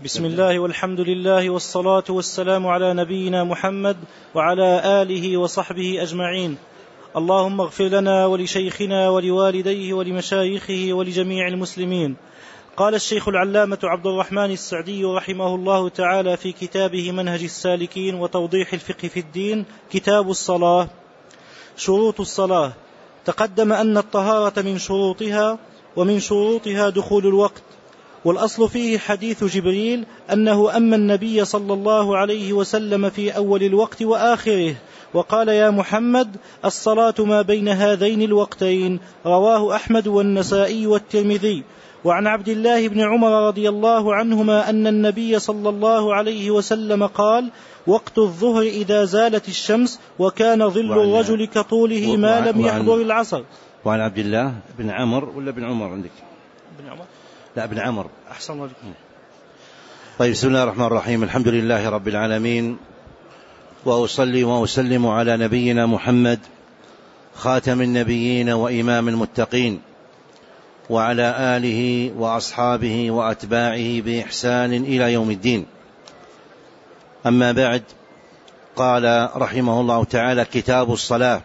بسم الله والحمد لله والصلاة والسلام على نبينا محمد وعلى آله وصحبه أجمعين. اللهم اغفر لنا ولشيخنا ولوالديه ولمشايخه ولجميع المسلمين. قال الشيخ العلامة عبد الرحمن السعدي رحمه الله تعالى في كتابه منهج السالكين وتوضيح الفقه في الدين، كتاب الصلاة. شروط الصلاة. تقدم أن الطهارة من شروطها، ومن شروطها دخول الوقت، والأصل فيه حديث جبريل أنه أما النبي صلى الله عليه وسلم في أول الوقت وآخره وقال: يا محمد الصلاة ما بين هذين الوقتين. رواه أحمد والنسائي والترمذي. وعن عبد الله بن عمر رضي الله عنهما أن النبي صلى الله عليه وسلم قال: وقت الظهر إذا زالت الشمس، وكان ظل الرجل كطوله ما لم يحضر العصر. وعن عبد الله بن عمر ولا بن عمر عندك؟ بن عمر؟ لا، بن عمر. أحسن الله عليكم. طيب، بسم الله الرحمن الرحيم. الحمد لله رب العالمين، وأصلي وأسلم على نبينا محمد خاتم النبيين وإمام المتقين، وعلى آله وأصحابه وأتباعه بإحسان إلى يوم الدين. أما بعد، قال رحمه الله تعالى: كتاب الصلاة.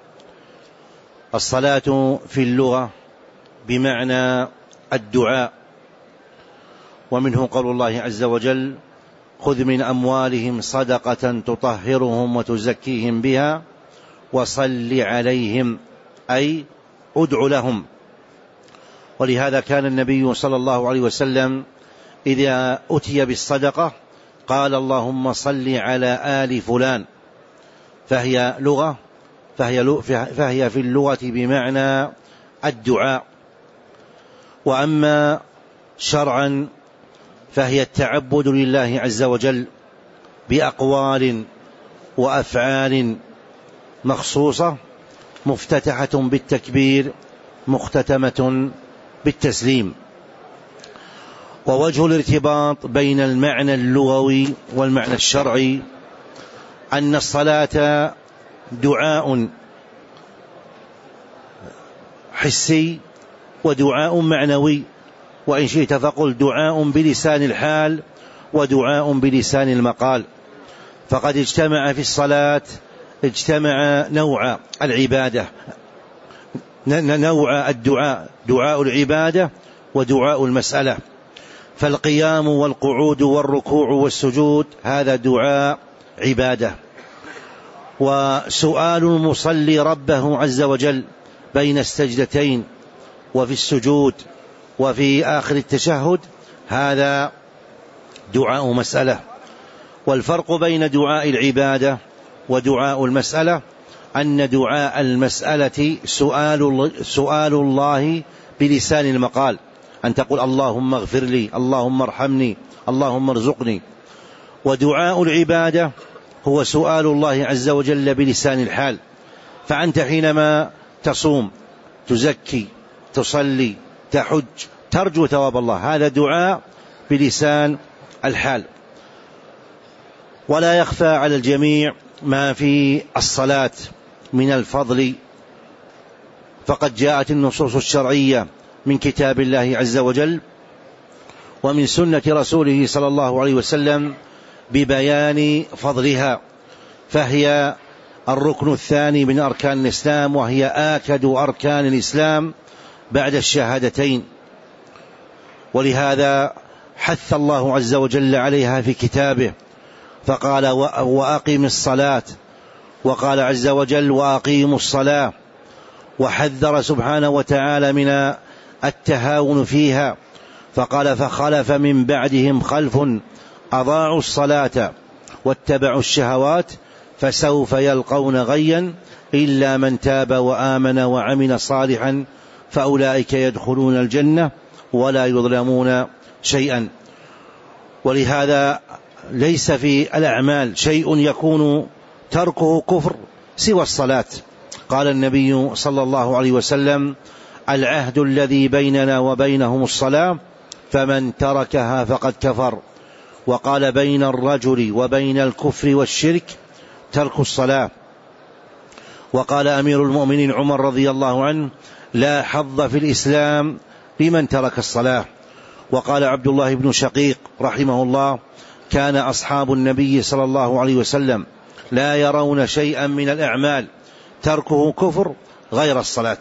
الصلاة في اللغة بمعنى الدعاء، ومنه قول الله عز وجل: خذ من أموالهم صدقة تطهرهم وتزكيهم بها وصل عليهم، أي ادع لهم. ولهذا كان النبي صلى الله عليه وسلم إذا أتي بالصدقة قال: اللهم صل على آل فلان. فهي لغة، فهي في اللغة بمعنى الدعاء. وأما شرعا فهي التعبد لله عز وجل بأقوال وأفعال مخصوصة، مفتتحة بالتكبير، مختتمة بالتسليم. ووجه الارتباط بين المعنى اللغوي والمعنى الشرعي أن الصلاة دعاء حسي ودعاء معنوي، وإن شئت فقل دعاء بلسان الحال ودعاء بلسان المقال. فقد اجتمع في الصلاة، اجتمع نوع العبادة، نوع الدعاء، دعاء العبادة ودعاء المسألة. فالقيام والقعود والركوع والسجود هذا دعاء عبادة. وسؤال المصلي ربه عز وجل بين السجدتين وفي السجود وفي آخر التشهد هذا دعاء مسألة. والفرق بين دعاء العبادة ودعاء المسألة أن دعاء المسألة سؤال الله بلسان المقال، أن تقول: اللهم اغفر لي، اللهم ارحمني، اللهم ارزقني. ودعاء العبادة هو سؤال الله عز وجل بلسان الحال. فأنت حينما تصوم، تزكي، تصلي، تحج، ترجو ثواب الله، هذا دعاء بلسان الحال. ولا يخفى على الجميع ما في الصلاة من الفضل، فقد جاءت النصوص الشرعية من كتاب الله عز وجل ومن سنة رسوله صلى الله عليه وسلم ببيان فضلها. فهي الركن الثاني من أركان الإسلام، وهي آكد أركان الإسلام بعد الشهادتين. ولهذا حث الله عز وجل عليها في كتابه فقال: وأقم الصلاة. وقال عز وجل: وأقيموا الصلاة. وحذر سبحانه وتعالى من التهاون فيها فقال: فخلف من بعدهم خلف أضاعوا الصلاة واتبعوا الشهوات فسوف يلقون غيا إلا من تاب وآمن وعمل صالحا فأولئك يدخلون الجنة ولا يظلمون شيئا. ولهذا ليس في الأعمال شيء يكون تركه كفر سوى الصلاة. قال النبي صلى الله عليه وسلم: العهد الذي بيننا وبينهم الصلاة، فمن تركها فقد كفر. وقال: بين الرجل وبين الكفر والشرك ترك الصلاة. وقال أمير المؤمنين عمر رضي الله عنه: لا حظ في الإسلام لمن ترك الصلاة. وقال عبد الله بن شقيق رحمه الله: كان أصحاب النبي صلى الله عليه وسلم لا يرون شيئا من الأعمال تركه كفر غير الصلاة.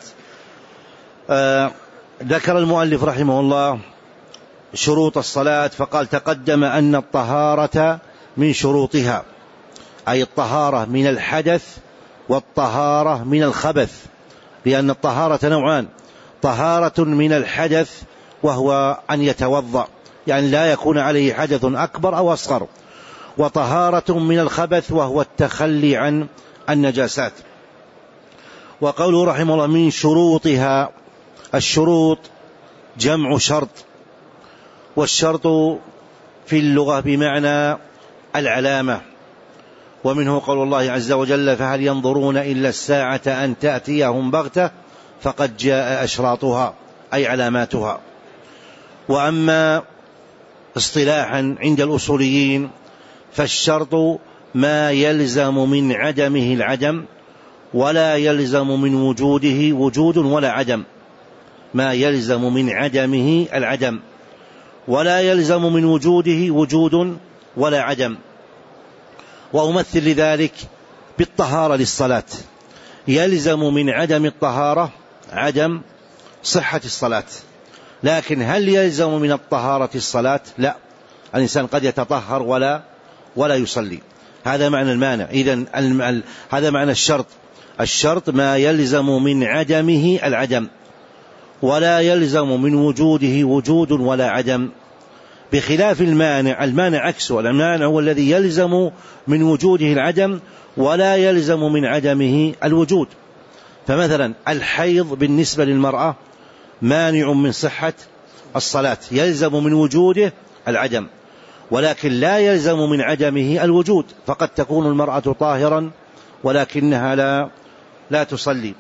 ذكر المؤلف رحمه الله شروط الصلاة فقال: تقدم أن الطهارة من شروطها، أي الطهارة من الحدث والطهارة من الخبث، لأن الطهارة نوعان: طهارة من الحدث وهو أن يتوضأ، يعني لا يكون عليه حدث أكبر أو أصغر، وطهارة من الخبث وهو التخلي عن النجاسات. وقوله رحمه الله من شروطها، الشروط جمع شرط، والشرط في اللغة بمعنى العلامة، ومنه قول الله عز وجل: فهل ينظرون إلا الساعة أن تأتيهم بغتة فقد جاء أشراطها، أي علاماتها. وأما اصطلاحا عند الأصوليين فالشرط ما يلزم من عدمه العدم ولا يلزم من وجوده وجود ولا عدم، ما يلزم من عدمه العدم ولا يلزم من وجوده وجود ولا عدم. وأمثل لذلك بالطهارة للصلاة، يلزم من عدم الطهارة عدم صحة الصلاة، لكن هل يلزم من الطهارة الصلاة؟ لا، الإنسان قد يتطهر ولا يصلي. هذا معنى المانع. إذن هذا معنى الشرط. الشرط ما يلزم من عدمه العدم ولا يلزم من وجوده وجود ولا عدم، بخلاف المانع. المانع عكسه، المانع هو الذي يلزم من وجوده العدم ولا يلزم من عدمه الوجود. فمثلا الحيض بالنسبة للمرأة مانع من صحة الصلاة، يلزم من وجوده العدم ولكن لا يلزم من عدمه الوجود، فقد تكون المرأة طاهرا ولكنها لا تصلي.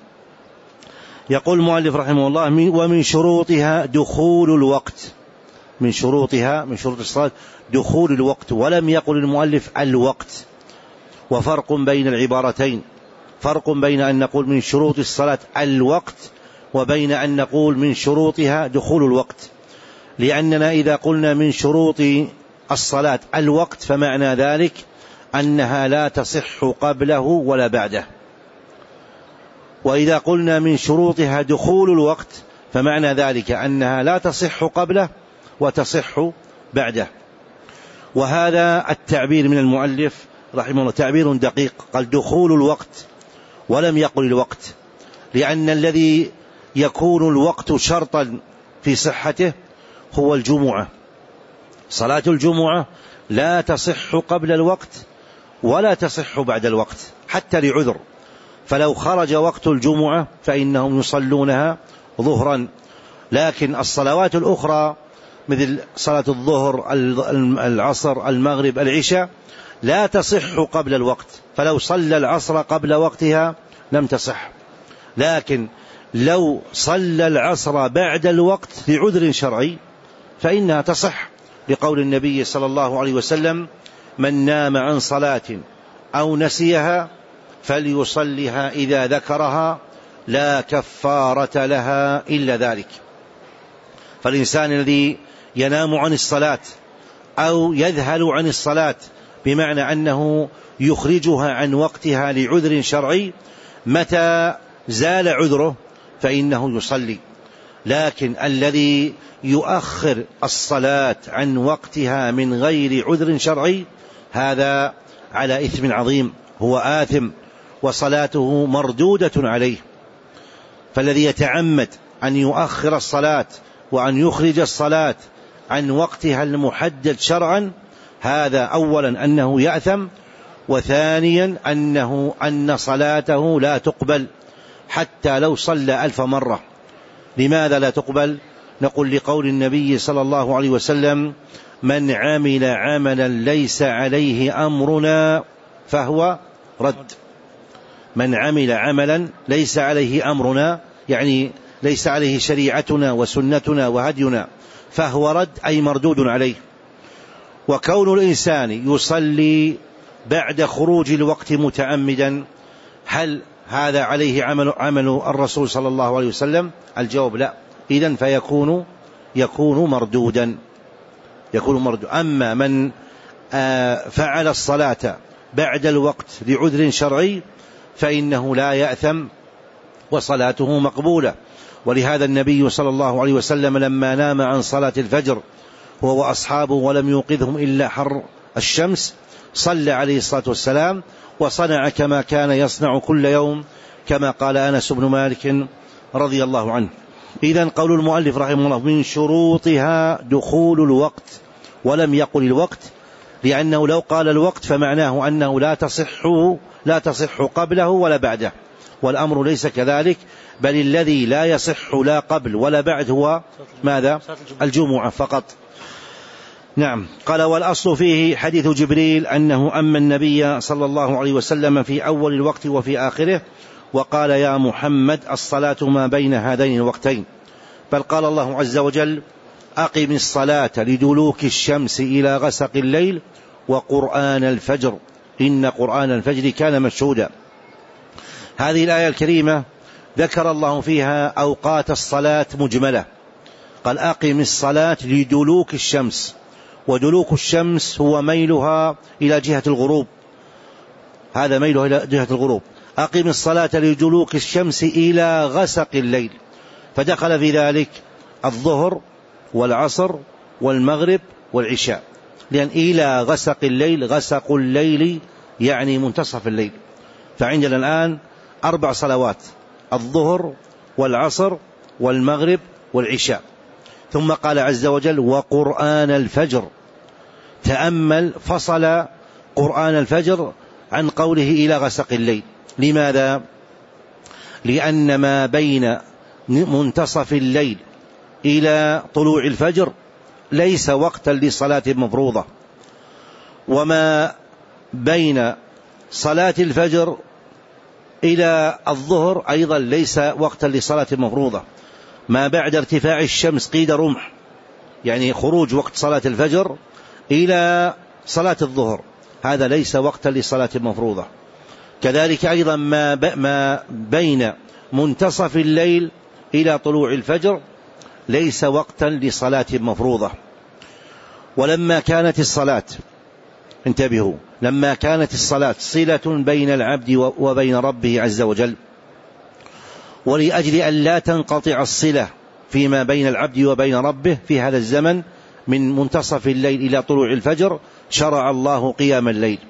يقول المؤلف رحمه الله: ومن شروطها دخول الوقت، من شروط الصلاة دخول الوقت، ولم يقل المؤلف الوقت. وفرق بين العبارتين، فرق بين أن نقول من شروط الصلاة الوقت وبين أن نقول من شروطها دخول الوقت، لأننا إذا قلنا من شروط الصلاة الوقت فمعنى ذلك أنها لا تصح قبله ولا بعده، وإذا قلنا من شروطها دخول الوقت فمعنى ذلك أنها لا تصح قبله وتصح بعده. وهذا التعبير من المؤلف رحمه الله تعبير دقيق، قال دخول الوقت ولم يقل الوقت، لأن الذي يكون الوقت شرطا في صحته هو الجمعة. صلاة الجمعة لا تصح قبل الوقت ولا تصح بعد الوقت حتى لعذر، فلو خرج وقت الجمعة فإنهم يصلونها ظهرا، لكن الصلوات الأخرى مثل صلاة الظهر العصر المغرب العشاء لا تصح قبل الوقت، فلو صلى العصر قبل وقتها لم تصح، لكن لو صلى العصر بعد الوقت لعذر شرعي فإنها تصح، لقول النبي صلى الله عليه وسلم: من نام عن صلاة أو نسيها فليصلها إذا ذكرها لا كفارة لها إلا ذلك. فالإنسان الذي ينام عن الصلاة أو يذهل عن الصلاة بمعنى أنه يخرجها عن وقتها لعذر شرعي، متى زال عذره فإنه يصلي، لكن الذي يؤخر الصلاة عن وقتها من غير عذر شرعي هذا على إثم عظيم، هو آثم وصلاته مردودة عليه. فالذي يتعمد أن يؤخر الصلاة وأن يخرج الصلاة عن وقتها المحدد شرعا، هذا أولا أنه يأثم، وثانيا أن صلاته لا تقبل حتى لو صلى 1000 مرة. لماذا لا تقبل؟ نقول لقول النبي صلى الله عليه وسلم: من عمل عملا ليس عليه أمرنا فهو رد. من عمل عملا ليس عليه أمرنا، يعني ليس عليه شريعتنا وسنتنا وهدينا، فهو رد أي مردود عليه. وكون الإنسان يصلي بعد خروج الوقت متعمدا، هل هذا عليه عمل الرسول صلى الله عليه وسلم؟ الجواب لا، إذن فيكون مردودا. يكون مردود. أما من فعل الصلاة بعد الوقت لعذر شرعي فإنه لا يأثم وصلاته مقبولة. ولهذا النبي صلى الله عليه وسلم لما نام عن صلاة الفجر هو وأصحابه ولم يوقظهم إلا حر الشمس صلى عليه الصلاة والسلام وصنع كما كان يصنع كل يوم، كما قال أنس بن مالك رضي الله عنه. إذن قول المؤلف رحمه الله من شروطها دخول الوقت، ولم يقل الوقت، لأنه لو قال الوقت فمعناه أنه لا تصح قبله ولا بعده، والأمر ليس كذلك، بل الذي لا يصح لا قبل ولا بعد هو ماذا؟ الجمعة فقط. نعم. قال والأصل فيه حديث جبريل أنه أما النبي صلى الله عليه وسلم في أول الوقت وفي آخره وقال يا محمد الصلاة ما بين هذين الوقتين، بل قال الله عز وجل أقم الصلاة لدلوك الشمس إلى غسق الليل وقرآن الفجر إن قرآن الفجر كان مشهودا. هذه الآية الكريمة ذكر الله فيها أوقات الصلاة مجملة، قال أقم الصلاة لدلوك الشمس، ودلوك الشمس هو ميلها إلى جهة الغروب، هذا ميلها إلى جهة الغروب. أقم الصلاة لدلوك الشمس إلى غسق الليل، فدخل في ذلك الظهر والعصر والمغرب والعشاء، لأن إلى غسق الليل، غسق الليل يعني منتصف الليل. فعندنا الآن 4 صلوات، الظهر والعصر والمغرب والعشاء. ثم قال عز وجل وقرآن الفجر، تأمل فصل قرآن الفجر عن قوله إلى غسق الليل. لماذا؟ لأن ما بين منتصف الليل إلى طلوع الفجر ليس وقتا لصلاة مفروضة، وما بين صلاة الفجر إلى الظهر أيضا ليس وقتا لصلاة مفروضة. ما بعد ارتفاع الشمس قيد رمح، يعني خروج وقت صلاة الفجر إلى صلاة الظهر، هذا ليس وقتا لصلاة مفروضة. كذلك أيضا ما بين منتصف الليل إلى طلوع الفجر ليس وقتا لصلاة مفروضة. ولما كانت الصلاة، انتبهوا، لما كانت الصلاة صلة بين العبد وبين ربه عز وجل، ولأجل أن لا تنقطع الصلة فيما بين العبد وبين ربه في هذا الزمن من منتصف الليل إلى طلوع الفجر، شرع الله قيام الليل.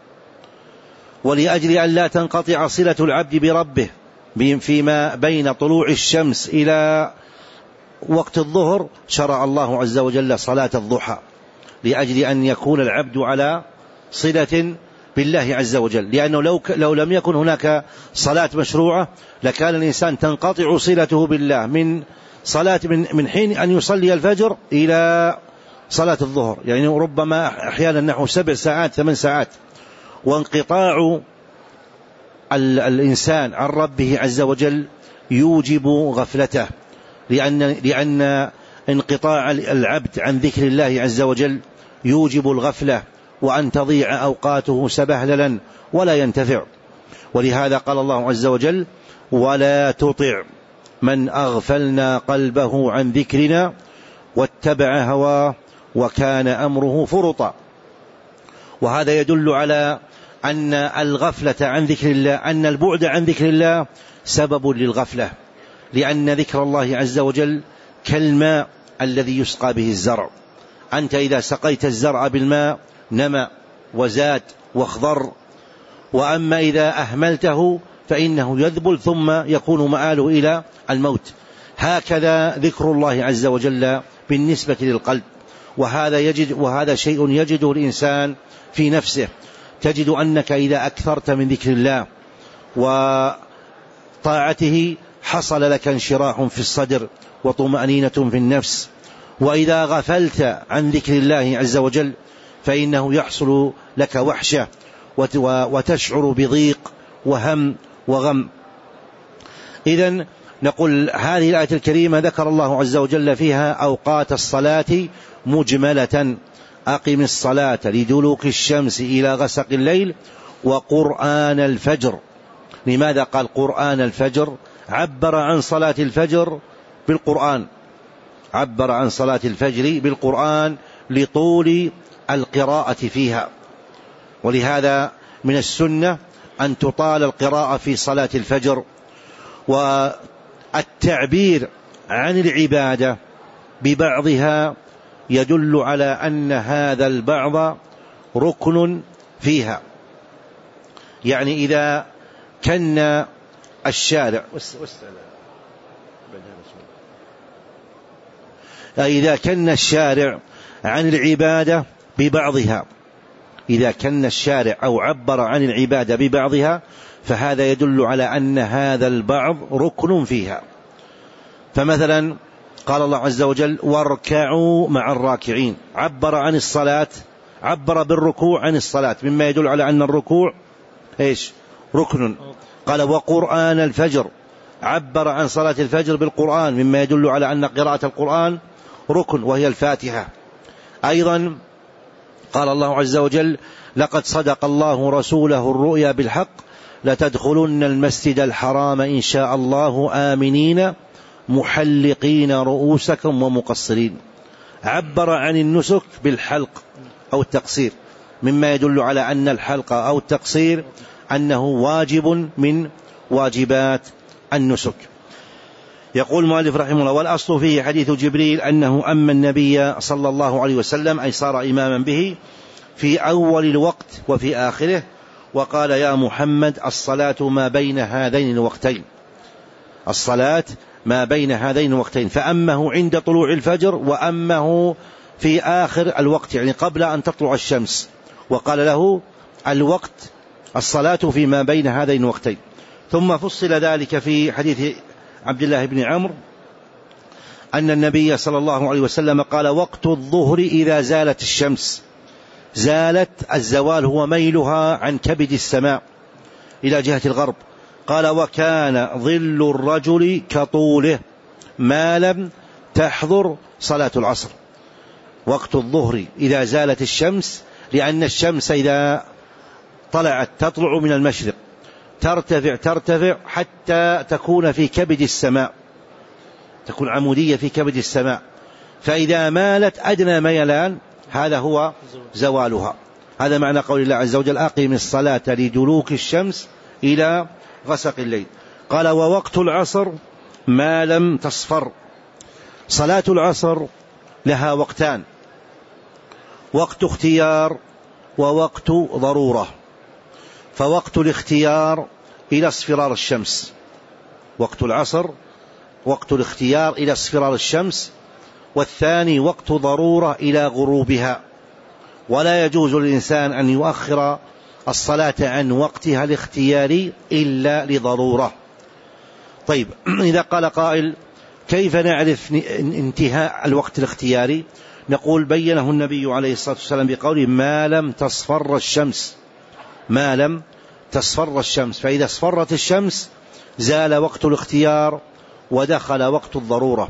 ولأجل أن لا تنقطع صلة العبد بربه فيما بين طلوع الشمس إلى وقت الظهر، شرع الله عز وجل صلاة الضحى، لأجل أن يكون العبد على صلة بالله عز وجل. لأنه لو لم يكن هناك صلاة مشروعة لكان الإنسان تنقطع صلته بالله من صلاة من حين أن يصلي الفجر إلى صلاة الظهر، يعني ربما أحيانا نحو 7 ساعات 8 ساعات. وانقطاع الإنسان عن ربه عز وجل يوجب غفلته، لأن انقطاع العبد عن ذكر الله عز وجل يوجب الغفلة، وأن تضيع أوقاته سبهللا ولا ينتفع. ولهذا قال الله عز وجل ولا تطع من أغفلنا قلبه عن ذكرنا واتبع هواه وكان أمره فرطا. وهذا يدل على أن الغفلة عن ذكر الله، أن البعد عن ذكر الله سبب للغفلة، لأن ذكر الله عز وجل كالماء الذي يسقى به الزرع. أنت إذا سقيت الزرع بالماء نمى وزاد واخضر، وأما إذا أهملته فإنه يذبل ثم يكون مآله إلى الموت. هكذا ذكر الله عز وجل بالنسبة للقلب، وهذا شيء يجده الإنسان في نفسه. تجد أنك إذا أكثرت من ذكر الله وطاعته حصل لك انشراح في الصدر وطمأنينة في النفس، وإذا غفلت عن ذكر الله عز وجل فإنه يحصل لك وحشة وتشعر بضيق وهم وغم. إذن نقول هذه الآية الكريمة ذكر الله عز وجل فيها أوقات الصلاة مجملة، أقم الصلاة لدلوك الشمس إلى غسق الليل وقرآن الفجر. لماذا قال قرآن الفجر؟ عبر عن صلاة الفجر بالقرآن، عبر عن صلاة الفجر بالقرآن لطول القراءة فيها. ولهذا من السنة أن تطال القراءة في صلاة الفجر. والتعبير عن العبادة ببعضها يدل على أن هذا البعض ركن فيها. يعني إذا كان الشارع عن العبادة ببعضها، إذا كان الشارع أو عبر عن العبادة ببعضها فهذا يدل على أن هذا البعض ركن فيها. فمثلا قال الله عز وجل واركعوا مع الراكعين، عبر عن الصلاة، عبر بالركوع عن الصلاة، مما يدل على أن الركوع إيش؟ ركن. قال وقرآن الفجر، عبر عن صلاة الفجر بالقرآن، مما يدل على أن قراءة القرآن ركن وهي الفاتحة. أيضا قال الله عز وجل لقد صدق الله رسوله الرؤيا بالحق لتدخلن المسجد الحرام إن شاء الله آمنين محلقين رؤوسكم ومقصرين، عبر عن النسك بالحلق أو التقصير، مما يدل على أن الحلق أو التقصير أنه واجب من واجبات النسك. يقول المؤلف رحمه الله والأصل فيه حديث جبريل أنه أما النبي صلى الله عليه وسلم أي صار إماما به في أول الوقت وفي آخره، وقال يا محمد الصلاة ما بين هذين الوقتين، الصلاة ما بين هذين الوقتين، فأمه عند طلوع الفجر وأمه في آخر الوقت يعني قبل أن تطلع الشمس، وقال له الوقت الصلاة فيما بين هذين الوقتين. ثم فصل ذلك في حديث عبد الله بن عمرو أن النبي صلى الله عليه وسلم قال وقت الظهر إذا زالت الشمس، زالت الزوال هو ميلها عن كبد السماء إلى جهة الغرب، قال وكان ظل الرجل كطوله ما لم تحضر صلاة العصر. وقت الظهر إذا زالت الشمس، لأن الشمس إذا طلعت تطلع من المشرق ترتفع حتى تكون في كبد السماء، تكون عمودية في كبد السماء، فإذا مالت أدنى ميلان هذا هو زوالها. هذا معنى قول الله عز وجل أقم الصلاة لدلوك الشمس إلى غسق الليل. قال ووقت العصر ما لم تصفر. صلاة العصر لها وقتان، وقت اختيار ووقت ضرورة. فوقت الاختيار إلى اصفرار الشمس، وقت العصر وقت الاختيار إلى اصفرار الشمس، والثاني وقت ضرورة إلى غروبها. ولا يجوز للإنسان أن يؤخر الصلاة عن وقتها الاختياري إلا لضرورة. طيب إذا قال قائل كيف نعرف انتهاء الوقت الاختياري؟ نقول بينه النبي عليه الصلاة والسلام بقوله ما لم تصفر الشمس، ما لم تصفر الشمس، فإذا اصفرت الشمس زال وقت الاختيار ودخل وقت الضرورة.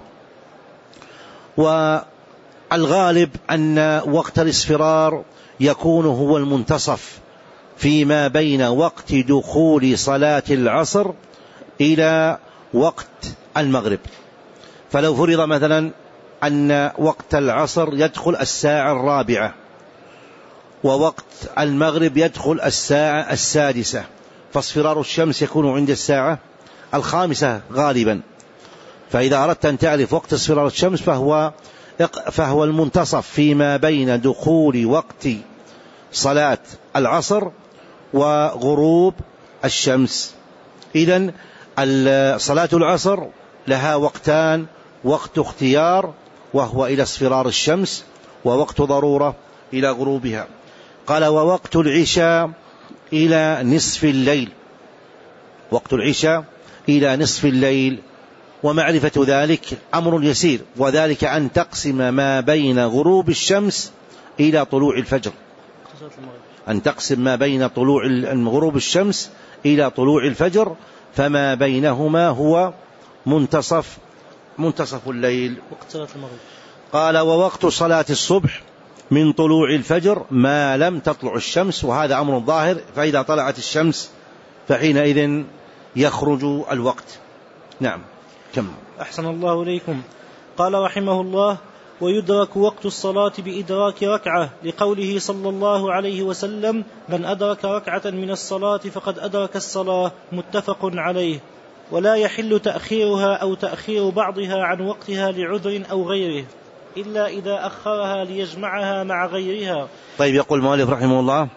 والغالب أن وقت الاصفرار يكون هو المنتصف فيما بين وقت دخول صلاة العصر إلى وقت المغرب. فلو فرض مثلا أن وقت العصر يدخل الساعة 4 ووقت المغرب يدخل الساعة 6، فاصفرار الشمس يكون عند الساعة 5 غالبا. فإذا أردت أن تعرف وقت اصفرار الشمس فهو المنتصف فيما بين دخول وقت صلاة العصر وغروب الشمس. إذن صلاة العصر لها وقتان، وقت اختيار وهو إلى اصفرار الشمس، ووقت ضرورة إلى غروبها. قال ووقت العشاء إلى نصف الليل، وقت العشاء إلى نصف الليل. ومعرفة ذلك أمر يسير، وذلك أن تقسم ما بين غروب الشمس إلى طلوع الفجر، أن تقسم ما بين غروب الشمس إلى طلوع الفجر، فما بينهما هو منتصف الليل. قال ووقت صلاة الصبح من طلوع الفجر ما لم تطلع الشمس، وهذا أمر ظاهر، فإذا طلعت الشمس فحينئذ يخرج الوقت. نعم كم. أحسن الله إليكم. قال رحمه الله ويدرك وقت الصلاة بإدراك ركعة، لقوله صلى الله عليه وسلم: من أدرك ركعة من الصلاة فقد أدرك الصلاة، متفق عليه. ولا يحل تأخيرها أو تأخير بعضها عن وقتها لعذر أو غيره، إلا إذا أخرها ليجمعها مع غيرها. طيب، يقول المؤلف رحمه الله: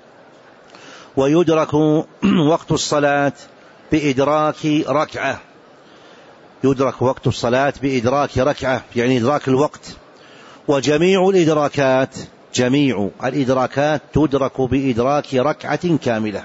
ويدرك وقت الصلاة بإدراك ركعة. يدرك وقت الصلاة بإدراك ركعة، يعني إدراك الوقت. وجميع الإدراكات تدرك بإدراك ركعة كاملة،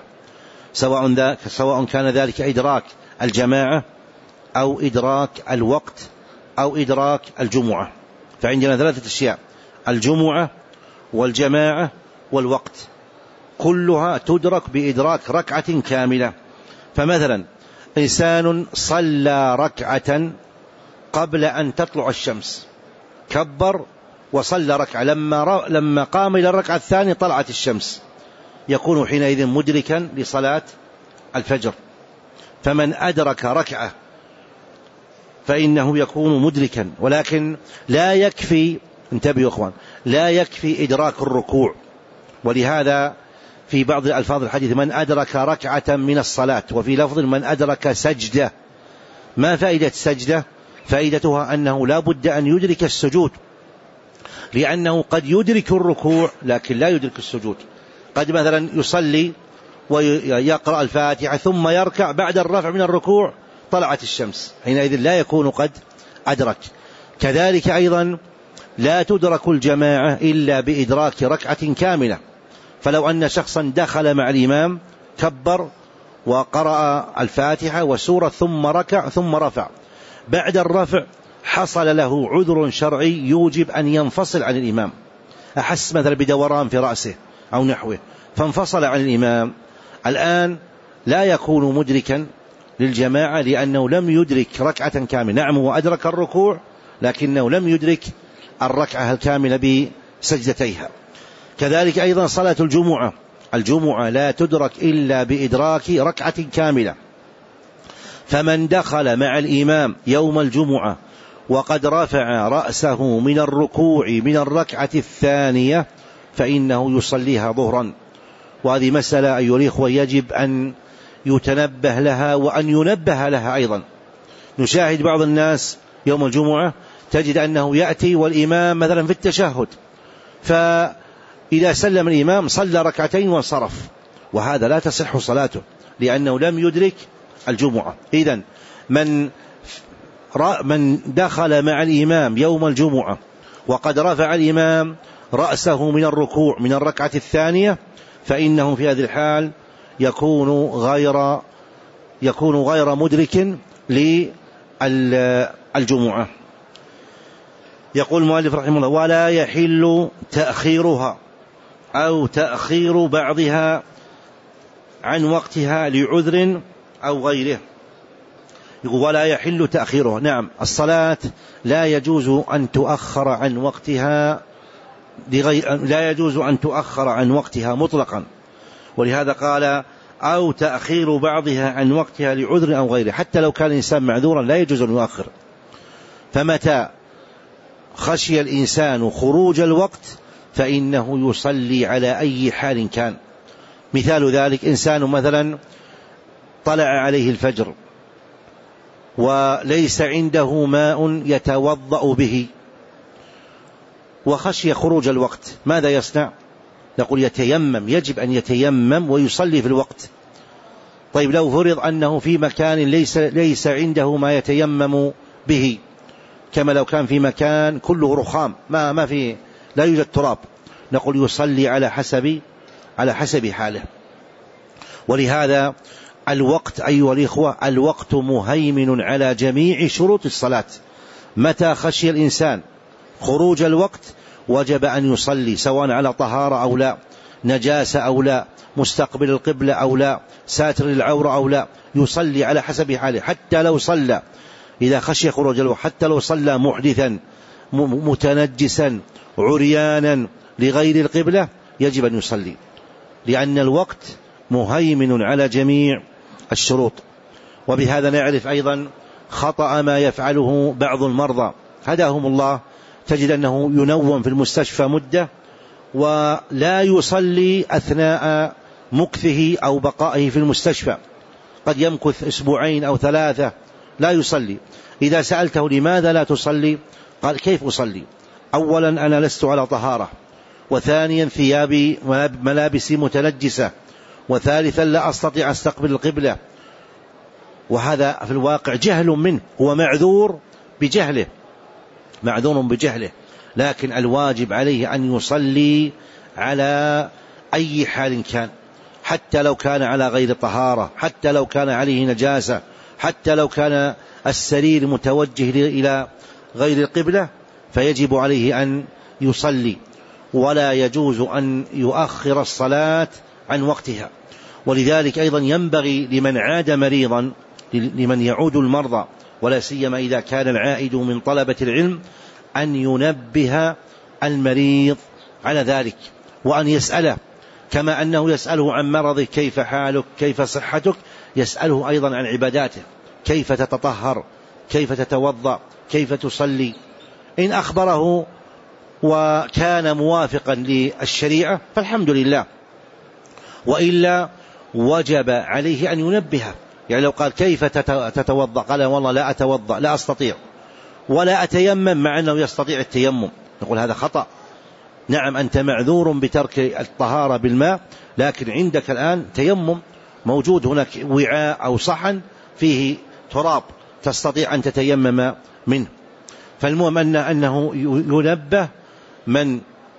سواء كان ذلك إدراك الجماعة أو إدراك الوقت أو إدراك الجمعة. فعندنا 3 أشياء: الجمعة والجماعة والوقت، كلها تدرك بإدراك ركعة كاملة. فمثلا إنسان صلى ركعة قبل أن تطلع الشمس، كبر وصلى ركعة، لما قام إلى الركعة الثانية طلعت الشمس، يكون حينئذ مدركا لصلاة الفجر. فمن أدرك ركعة فإنه يكون مدركا. ولكن لا يكفي، انتبهوا أخوان، لا يكفي إدراك الركوع. ولهذا في بعض الألفاظ الحديث: من أدرك ركعة من الصلاة، وفي لفظ: من أدرك سجدة. ما فائدة السجدة؟ فائدتها أنه لا بد أن يدرك السجود، لأنه قد يدرك الركوع لكن لا يدرك السجود. قد مثلا يصلي ويقرأ الفاتحة ثم يركع، بعد الرفع من الركوع طلعت الشمس، حينئذ لا يكون قد أدرك. كذلك أيضا لا تدرك الجماعة إلا بإدراك ركعة كاملة. فلو أن شخصا دخل مع الإمام، كبر وقرأ الفاتحة وسورة ثم ركع ثم رفع، بعد الرفع حصل له عذر شرعي يوجب أن ينفصل عن الإمام، أحس مثلا بدوران في رأسه أو نحوه فانفصل عن الإمام، الآن لا يكون مدركا للجماعة لأنه لم يدرك ركعة كاملة. نعم، هو أدرك الركوع لكنه لم يدرك الركعة الكاملة بسجدتيها. كذلك أيضا صلاة الجمعة لا تدرك إلا بإدراك ركعة كاملة. فمن دخل مع الإمام يوم الجمعة وقد رفع رأسه من الركوع من الركعة الثانية فإنه يصليها ظهرا. وهذه مسألة أيها الإخوة يجب أن يتنبه لها وأن ينبه لها أيضا. نشاهد بعض الناس يوم الجمعة تجد أنه يأتي والإمام مثلا في التشهد، فإذا سلم الإمام صلى ركعتين وانصرف، وهذا لا تصح صلاته لأنه لم يدرك الجمعة. إذن من دخل مع الإمام يوم الجمعة وقد رفع الإمام رأسه من الركوع من الركعة الثانية فإنه في هذه الحال يكون غير مدرك للجمعة. يقول المؤلف رحمه الله: ولا يحل تأخيرها أو تأخير بعضها عن وقتها لعذر أو غيره. يقول: ولا يحل تأخيرها. نعم، الصلاة لا يجوز أن تؤخر عن وقتها لا يجوز أن تؤخر عن وقتها مطلقا، ولهذا قال: أو تأخير بعضها عن وقتها لعذر أو غيره. حتى لو كان الإنسان معذورا لا يجوز أن يؤخر. فمتى خشي الإنسان خروج الوقت فإنه يصلي على أي حال كان. مثال ذلك: إنسان مثلا طلع عليه الفجر وليس عنده ماء يتوضأ به وخشي خروج الوقت، ماذا يصنع؟ نقول: يتيمم، يجب أن يتيمم ويصلي في الوقت. طيب، لو فرض أنه في مكان ليس عنده ما يتيمم به، كما لو كان في مكان كله رخام ما فيه لا يوجد تراب، نقول يصلي على حسب حاله. ولهذا الوقت أيها الإخوة، الوقت مهيمن على جميع شروط الصلاة. متى خشي الإنسان خروج الوقت وجب أن يصلي، سواء على طهارة أو لا، نجاسة أو لا، مستقبل القبلة أو لا، ساتر العورة أو لا، يصلي على حسب حاله. حتى لو صلى إذا خشي خروج الوقت، حتى لو صلى محدثا متنجسا عريانا لغير القبلة يجب أن يصلي، لأن الوقت مهيمن على جميع الشروط. وبهذا نعرف أيضا خطأ ما يفعله بعض المرضى هداهم الله، تجد أنه ينوم في المستشفى مدة ولا يصلي أثناء مكثه أو بقائه في المستشفى، قد يمكث 2 أو 3 لا يصلي. إذا سألته لماذا لا تصلي؟ قال كيف أصلي؟ أولا أنا لست على طهارة، وثانيا ثيابي ملابسي متنجسة، وثالثا لا أستطيع أستقبل القبلة. وهذا في الواقع جهل منه، هو معذور بجهله، معذور بجهله، لكن الواجب عليه أن يصلي على أي حال كان، حتى لو كان على غير طهارة، حتى لو كان عليه نجاسة، حتى لو كان السرير متوجه إلى غير القبلة، فيجب عليه أن يصلي، ولا يجوز أن يؤخر الصلاة عن وقتها. ولذلك أيضا ينبغي لمن عاد مريضا، لمن يعود المرضى، ولا سيما إذا كان العائد من طلبة العلم، أن ينبه المريض على ذلك، وأن يسأله كما أنه يسأله عن مرضه كيف حالك، كيف صحتك، يسأله أيضا عن عباداته، كيف تتطهر، كيف تتوضأ، كيف تصلي. إن أخبره وكان موافقا للشريعة فالحمد لله، وإلا وجب عليه أن ينبهه. يعني لو قال كيف تتوضأ، قال والله لا أتوضأ، لا أستطيع، ولا أتيمم، مع أنه يستطيع التيمم، نقول هذا خطأ. نعم أنت معذور بترك الطهارة بالماء، لكن عندك الآن تيمم موجود هناك، وعاء أو صحن فيه تراب تستطيع أن تتيمم منه. فالمهم أنه ينبه من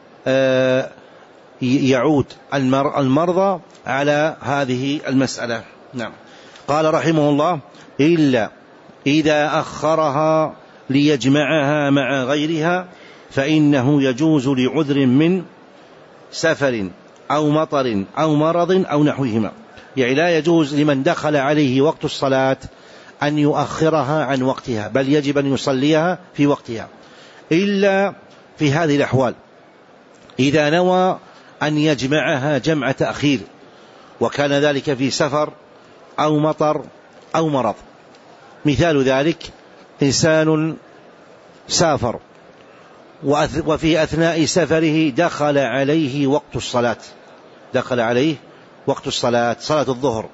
يعود المرضى على هذه المسألة. نعم. قال رحمه الله: إلا إذا أخرها ليجمعها مع غيرها فإنه يجوز لعذر من سفر أو مطر أو مرض أو نحوهما. يعني لا يجوز لمن دخل عليه وقت الصلاة أن يؤخرها عن وقتها، بل يجب أن يصليها في وقتها، إلا في هذه الأحوال: إذا نوى أن يجمعها جمع تأخير، وكان ذلك في سفر أو مطر أو مرض. مثال ذلك: إنسان سافر وفي أثناء سفره دخل عليه وقت الصلاة، دخل عليه وقت الصلاة، صلاة الظهر،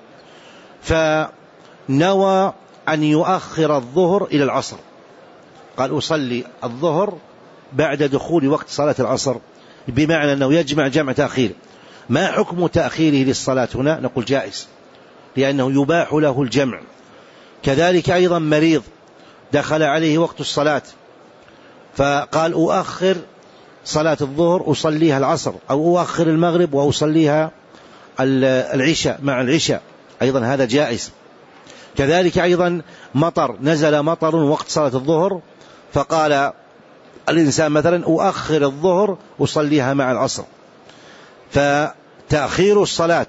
فنوى أن يؤخر الظهر إلى العصر، قال أصلي الظهر بعد دخول وقت صلاة العصر، بمعنى أنه يجمع جمع تأخير. ما حكم تأخيره للصلاة هنا؟ نقول جائز، لأنه يباح له الجمع. كذلك أيضا مريض دخل عليه وقت الصلاة فقال أؤخر صلاة الظهر أصليها العصر، أو أؤخر المغرب وأصليها العشاء مع العشاء، أيضا هذا جائز. كذلك أيضا مطر، نزل مطر وقت صلاة الظهر فقال الإنسان مثلا أؤخر الظهر أصليها مع العصر. فتأخير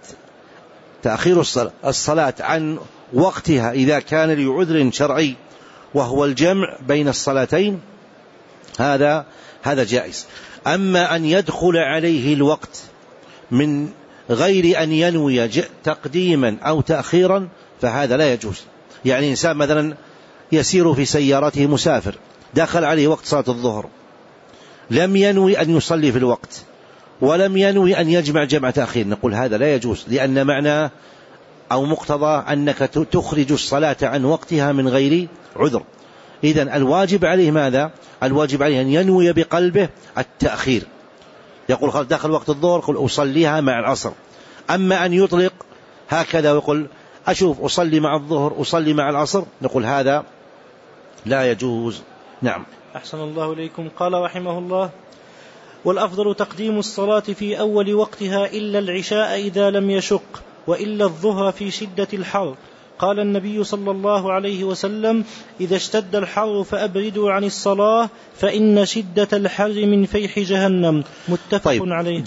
الصلاة عن وقتها إذا كان لعذر شرعي وهو الجمع بين الصلاتين هذا جائز. أما أن يدخل عليه الوقت من غير أن ينوي تقديما أو تأخيرا فهذا لا يجوز. يعني إنسان مثلا يسير في سيارته مسافر، دخل عليه وقت صلاة الظهر، لم ينوي أن يصلي في الوقت ولم ينوي أن يجمع جمع تأخير، نقول هذا لا يجوز، لأن معنى أو مقتضى أنك تخرج الصلاة عن وقتها من غير عذر. إذن الواجب عليه ماذا؟ الواجب عليه أن ينوي بقلبه التأخير، يقول خلاص دخل وقت الظهر قل أصليها مع العصر. أما أن يطلق هكذا ويقول أشوف أصلي مع الظهر أصلي مع العصر، نقول هذا لا يجوز. نعم. أحسن الله إليكم. قال رحمه الله: والأفضل تقديم الصلاة في أول وقتها إلا العشاء إذا لم يشق، وإلا الظهر في شدة الحر. قال النبي صلى الله عليه وسلم: إذا اشتد الحر فأبردوا عن الصلاة فإن شدة الحر من فيح جهنم. متفق عليه.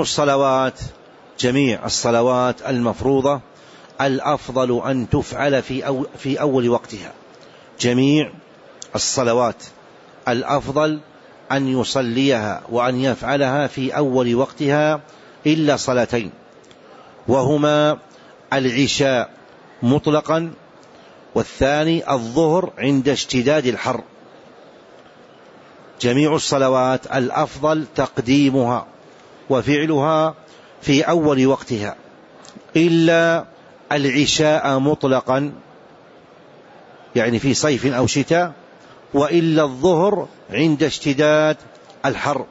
جميع الصلوات المفروضة الأفضل أن تفعل في أول وقتها. جميع الصلوات الأفضل أن يصليها وأن يفعلها في أول وقتها إلا صلاتين، وهما العشاء مطلقا، والثاني الظهر عند اشتداد الحر. جميع الصلوات الأفضل تقديمها وفعلها في أول وقتها، إلا العشاء مطلقا، يعني في صيف أو شتاء، وإلا الظهر عند اشتداد الحر.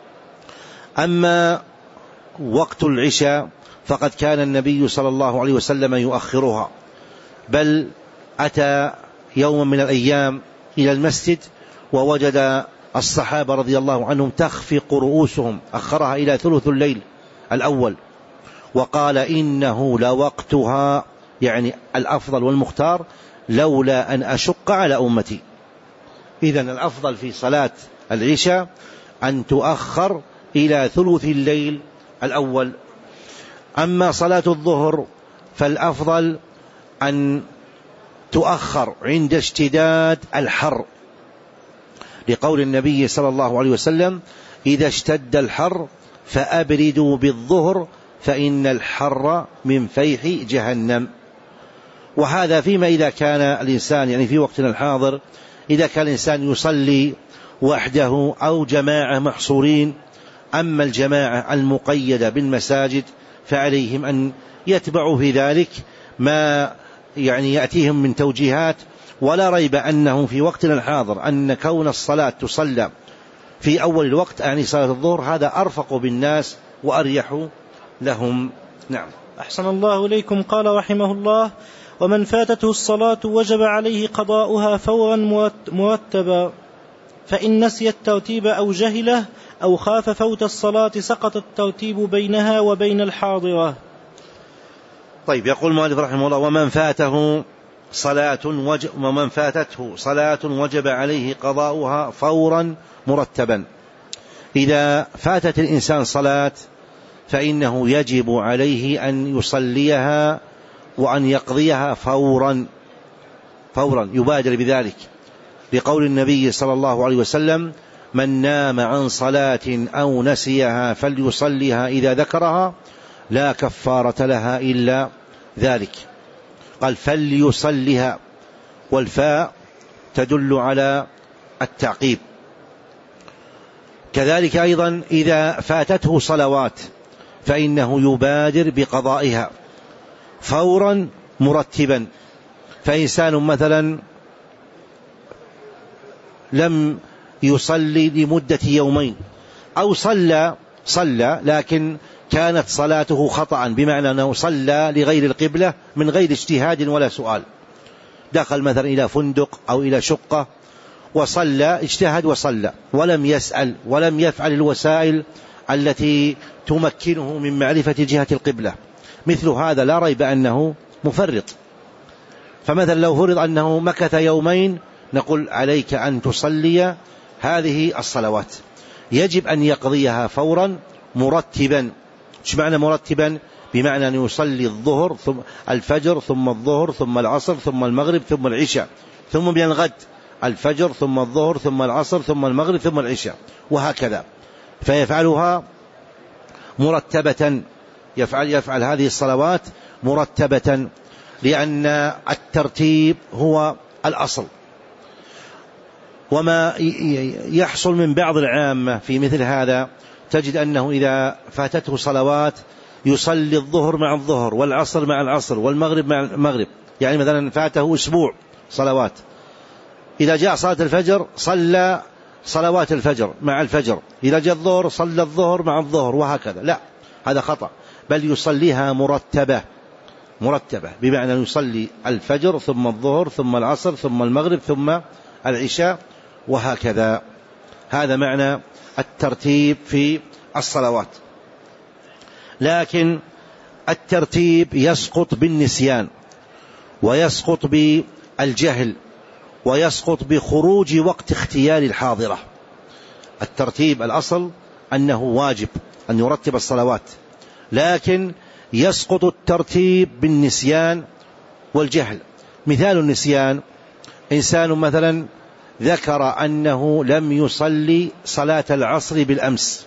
أما وقت العشاء فقد كان النبي صلى الله عليه وسلم يؤخرها، بل أتى يوما من الأيام إلى المسجد ووجد الصحابة رضي الله عنهم تخفق رؤوسهم، أخرها إلى ثلث الليل الأول، وقال إنه لوقتها، يعني الأفضل والمختار، لولا أن أشق على أمتي. إذن الأفضل في صلاة العشاء أن تؤخر إلى ثلث الليل الأول. أما صلاة الظهر فالأفضل أن تؤخر عند اشتداد الحر، لقول النبي صلى الله عليه وسلم: إذا اشتد الحر فأبردوا بالظهر فإن الحر من فيح جهنم. وهذا فيما إذا كان الإنسان، يعني في وقتنا الحاضر، إذا كان الإنسان يصلي وحده أو جماعة محصورين. أما الجماعة المقيدة بالمساجد فعليهم أن يتبعوا في ذلك ما يعني يأتيهم من توجيهات. ولا ريب أنه في وقتنا الحاضر أن كون الصلاة تصلى في أول الوقت، يعني صلاة الظهر، هذا أرفق بالناس وأريح لهم. نعم. أحسن الله إليكم. قال رحمه الله: ومن فاتته الصلاة وجب عليه قضاؤها فورا مرتبا، فإن نسي الترتيب أو جهله أو خاف فوت الصلاة سقط الترتيب بينها وبين الحاضرة. طيب، يقول المؤلف رحمه الله: ومن فاتته صلاة وجب عليه قضاؤها فورا مرتبا. إذا فاتت الإنسان صلاة فإنه يجب عليه أن يصليها وأن يقضيها فورا يبادر بذلك، لقول النبي صلى الله عليه وسلم: من نام عن صلاة أو نسيها فليصليها إذا ذكرها لا كفارة لها إلا ذلك. قال فليصليها، والفاء تدل على التعقيب. كذلك أيضا إذا فاتته صلوات فإنه يبادر بقضائها فورا مرتبا. فإنسان مثلا لم يصلي لمدة يومين، أو صلى لكن كانت صلاته خطأ، بمعنى أنه صلى لغير القبلة من غير اجتهاد ولا سؤال، دخل مثلا إلى فندق أو إلى شقة وصلى، اجتهد وصلى ولم يسأل ولم يفعل الوسائل التي تمكنه من معرفة جهة القبلة، مثل هذا لا ريب أنه مفرط. فمثلا لو فرض أنه مكث يومين، نقول عليك أن تصلي هذه الصلوات، يجب أن يقضيها فورا مرتبا. ايش معنى مرتبا؟ بمعنى أن يصلي الظهر ثم الفجر ثم الظهر ثم العصر ثم المغرب ثم العشاء، ثم من الغد الفجر ثم الظهر ثم العصر ثم المغرب ثم العشاء، وهكذا. فيفعلها مرتبة، يفعل هذه الصلوات مرتبة، لأن الترتيب هو الأصل. وما يحصل من بعض العامة في مثل هذا، تجد أنه إذا فاتته صلوات يصلي الظهر مع الظهر والعصر مع العصر والمغرب مع المغرب، يعني مثلا فاته أسبوع صلوات، إذا جاء صلاة الفجر صلى صلوات الفجر مع الفجر، إذا جاء الظهر صلى الظهر مع الظهر، وهكذا. لا، هذا خطأ، بل يصليها مرتبة بمعنى يصلي الفجر ثم الظهر ثم العصر ثم المغرب ثم العشاء، وهكذا. هذا معنى الترتيب في الصلوات. لكن الترتيب يسقط بالنسيان، ويسقط بالجهل، ويسقط بخروج وقت اختيار الحاضرة. الترتيب الأصل أنه واجب أن يرتب الصلوات، لكن يسقط الترتيب بالنسيان والجهل. مثال النسيان: إنسان مثلا ذكر أنه لم يصلي صلاة العصر بالأمس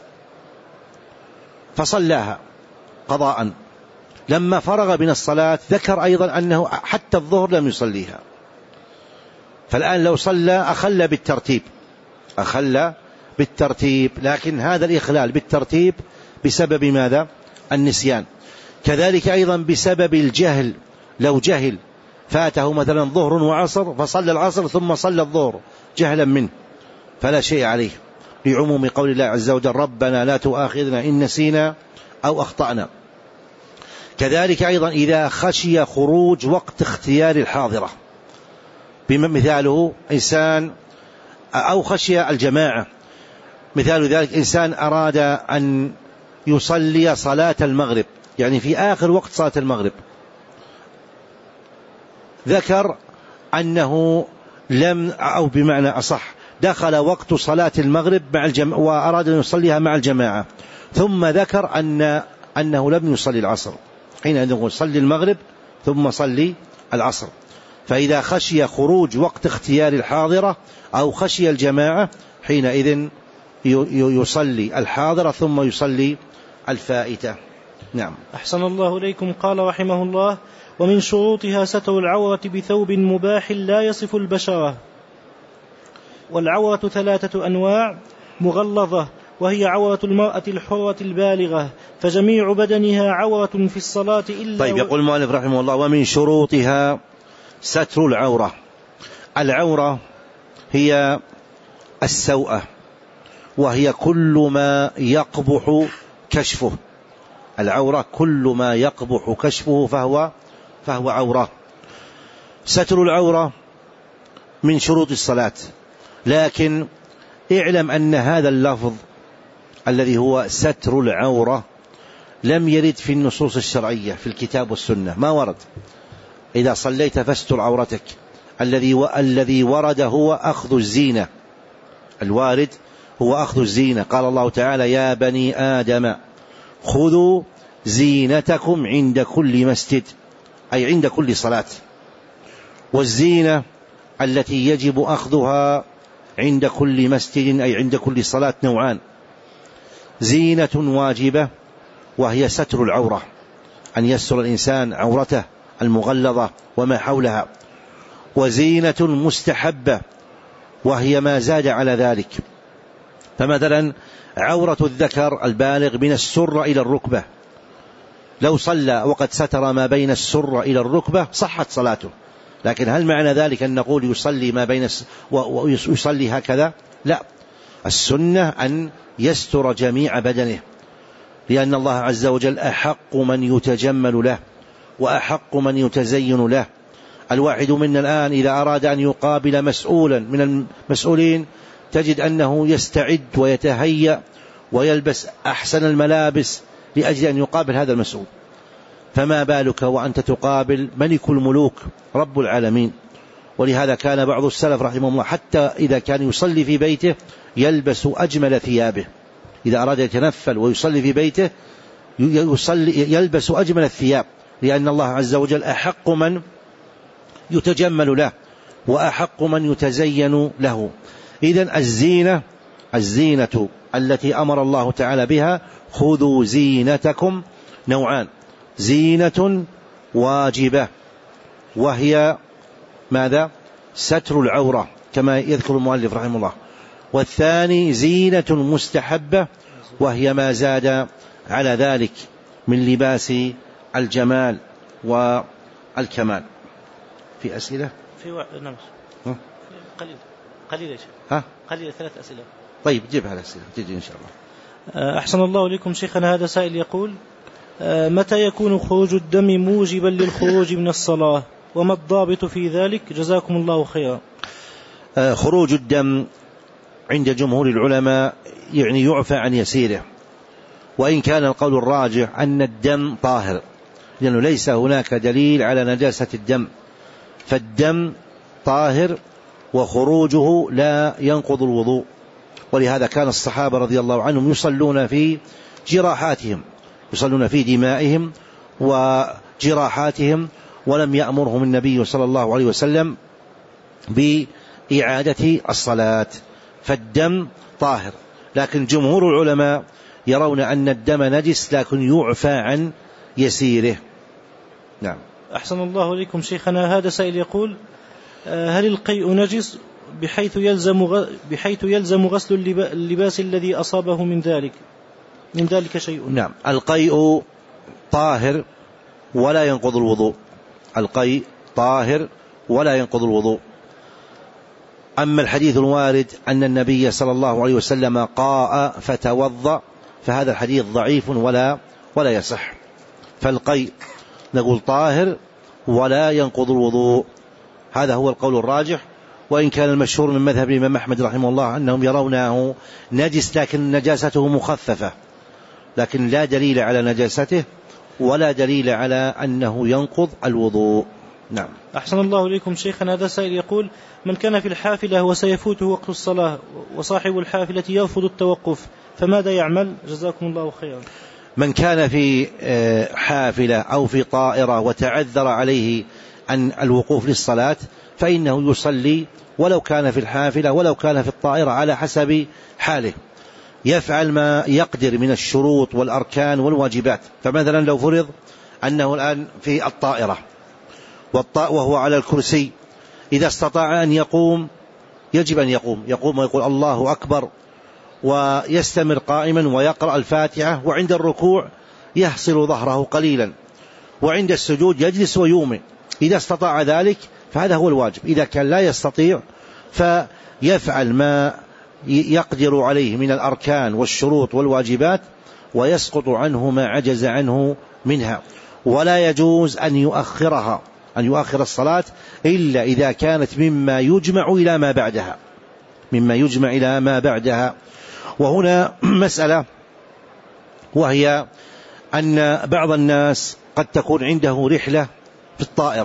فصلاها قضاء، لما فرغ من الصلاة ذكر أيضا أنه حتى الظهر لم يصليها، فالآن لو صلى أخل بالترتيب، بالترتيب، لكن هذا الإخلال بالترتيب بسبب ماذا؟ النسيان. كذلك أيضا بسبب الجهل، لو جهل فاته مثلا ظهر وعصر فصلى العصر ثم صلى الظهر جهلا منه فلا شيء عليه، لعموم قول الله عز وجل ربنا لا تؤاخذنا إن نسينا أو أخطأنا. كذلك أيضا إذا خشي خروج وقت اختيار الحاضرة، مثاله إنسان أو خشي الجماعة، مثال ذلك إنسان أراد أن يصلي صلاة المغرب، يعني في آخر وقت صلاة المغرب، ذكر أنه لم، أو بمعنى أصح دخل وقت صلاة المغرب مع وأراد أن يصليها مع الجماعة، ثم ذكر أنه لم يصلي العصر، حين نقول صلي المغرب ثم صلي العصر. فإذا خشي خروج وقت اختيار الحاضرة أو خشي الجماعة حينئذ يصلي الحاضرة ثم يصلي الفائتة. نعم. أحسن الله إليكم. قال رحمه الله: ومن شروطها ستر العورة بثوب مباح لا يصف البشرة. والعورة 3 أنواع: مغلظة وهي عورة المرأة الحرة البالغة، فجميع بدنها عورة في الصلاة إلا. طيب، يقول المؤلف رحمه الله: ومن شروطها ستر العورة. العورة هي السوءة، وهي كل ما يقبح كشفه. العورة كل ما يقبح كشفه فهو عورة. ستر العورة من شروط الصلاة، لكن اعلم أن هذا اللفظ الذي هو ستر العورة لم يرد في النصوص الشرعية في الكتاب والسنة، ما ورد إذا صليت فاستر عورتك. الذي ورد هو أخذ الزينة، الوارد هو أخذ الزينة. قال الله تعالى: يا بني آدم خذوا زينتكم عند كل مسجد، أي عند كل صلاة. والزينة التي يجب أخذها عند كل مسجد أي عند كل صلاة نوعان: زينة واجبة وهي ستر العورة، أن يستر الإنسان عورته المغلظة وما حولها، وزينة مستحبة وهي ما زاد على ذلك. فمثلا عورة الذكر البالغ من السرة إلى الركبة، لو صلى وقد ستر ما بين السرة إلى الركبة صحت صلاته، لكن هل معنى ذلك أن نقول يصلي ما بين ويصلي هكذا؟ لا، السنة أن يستر جميع بدنه، لأن الله عز وجل أحق من يتجمل له وأحق من يتزين له. الواحد منا الآن إذا أراد أن يقابل مسؤولا من المسؤولين تجد أنه يستعد ويتهيأ ويلبس أحسن الملابس لأجل أن يقابل هذا المسؤول، فما بالك وأنت تقابل ملك الملوك رب العالمين. ولهذا كان بعض السلف رحمه الله حتى إذا كان يصلي في بيته يلبس أجمل ثيابه، إذا أراد يتنفل ويصلي في بيته يلبس أجمل الثياب، لأن الله عز وجل أحق من يتجمل له وأحق من يتزين له. إذن الزينة التي أمر الله تعالى بها: خذوا زينتكم نوعان: زينة واجبة وهي ماذا؟ ستر العورة كما يذكر المؤلف رحمه الله، والثاني زينة مستحبة وهي ما زاد على ذلك من لباس الجمال والكمال. في أسئلة؟ نعم. قليل قليل 3 أسئلة. طيب جيبها الأسئلة تجي إن شاء الله. أحسن الله لكم شيخنا. هذا سائل يقول: متى يكون خروج الدم موجبا للخروج من الصلاة، وما الضابط في ذلك؟ جزاكم الله خيرا. خروج الدم عند جمهور العلماء يعني يعفى عن يسيره، وإن كان القول الراجح أن الدم طاهر، لأنه ليس هناك دليل على نجاسة الدم، فالدم طاهر وخروجه لا ينقض الوضوء. ولهذا كان الصحابة رضي الله عنهم يصلون في جراحاتهم، يصلون في دمائهم وجراحاتهم، ولم يأمرهم النبي صلى الله عليه وسلم بإعادة الصلاة، فالدم طاهر. لكن جمهور العلماء يرون أن الدم نجس لكن يعفى عن يسيره. نعم. أحسن الله إليكم شيخنا. هذا سائل يقول: هل القيء نجس بحيث يلزم غسل اللباس الذي أصابه من ذلك شيء. نعم. القيء طاهر ولا ينقض الوضوء. القيء طاهر ولا ينقض الوضوء. أما الحديث الوارد أن النبي صلى الله عليه وسلم قاء فتوضأ فهذا الحديث ضعيف ولا يصح. فالقيء نقول طاهر ولا ينقض الوضوء، هذا هو القول الراجح. وإن كان المشهور من مذهب الإمام أحمد رحمه الله أنهم يرونه نجس لكن نجاسته مخففة، لكن لا دليل على نجاسته ولا دليل على أنه ينقض الوضوء. نعم. أحسن الله إليكم شيخنا. هذا سائل يقول: من كان في الحافلة وسيفوته وقت الصلاة وصاحب الحافلة يرفض التوقف فماذا يعمل؟ جزاكم الله خيرا. من كان في حافلة أو في طائرة وتعذر عليه عن الوقوف للصلاة فإنه يصلي ولو كان في الحافلة ولو كان في الطائرة على حسب حاله، يفعل ما يقدر من الشروط والأركان والواجبات. فمثلا لو فرض أنه الآن في الطائرة وهو على الكرسي، إذا استطاع أن يقوم يجب أن يقوم ويقول الله أكبر ويستمر قائما ويقرأ الفاتحة، وعند الركوع يحصل ظهره قليلا، وعند السجود يجلس ويومئ. إذا استطاع ذلك فهذا هو الواجب. إذا كان لا يستطيع فيفعل ما يقدر عليه من الأركان والشروط والواجبات ويسقط عنه ما عجز عنه منها. ولا يجوز أن يؤخر الصلاة إلا إذا كانت مما يجمع إلى ما بعدها. وهنا مسألة، وهي أن بعض الناس قد تكون عنده رحلة في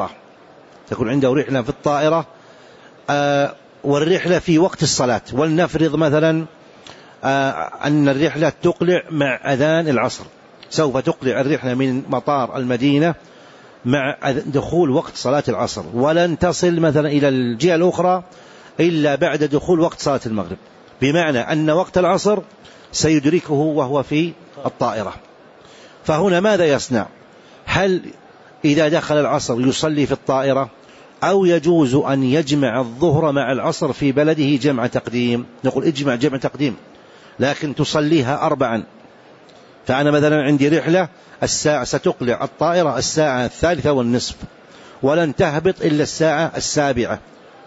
الطائرة، والرحلة في وقت الصلاة، ولنفرض مثلا أن الرحلة تقلع مع أذان العصر، سوف تقلع الرحلة من مطار المدينة مع دخول وقت صلاة العصر، ولن تصل مثلا إلى الجهة الأخرى إلا بعد دخول وقت صلاة المغرب، بمعنى أن وقت العصر سيدركه وهو في الطائرة. فهنا ماذا يصنع؟ هل إذا دخل العصر يصلي في الطائرة، أو يجوز أن يجمع الظهر مع العصر في بلده جمع تقديم؟ نقول اجمع جمع تقديم، لكن تصليها 4. فأنا مثلا عندي رحلة الساعة ستقلع الطائرة الساعة 3:30 ولن تهبط إلا الساعة 7،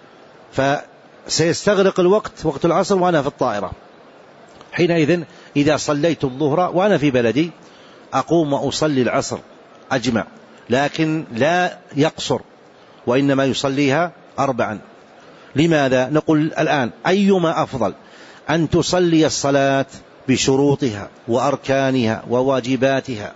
فسيستغرق وقت العصر وأنا في الطائرة. حينئذ إذا صليت الظهر وأنا في بلدي أقوم وأصلي العصر أجمع، لكن لا يقصر، وإنما يصليها 4. لماذا؟ نقول الآن أيما أفضل، أن تصلي الصلاة بشروطها وأركانها وواجباتها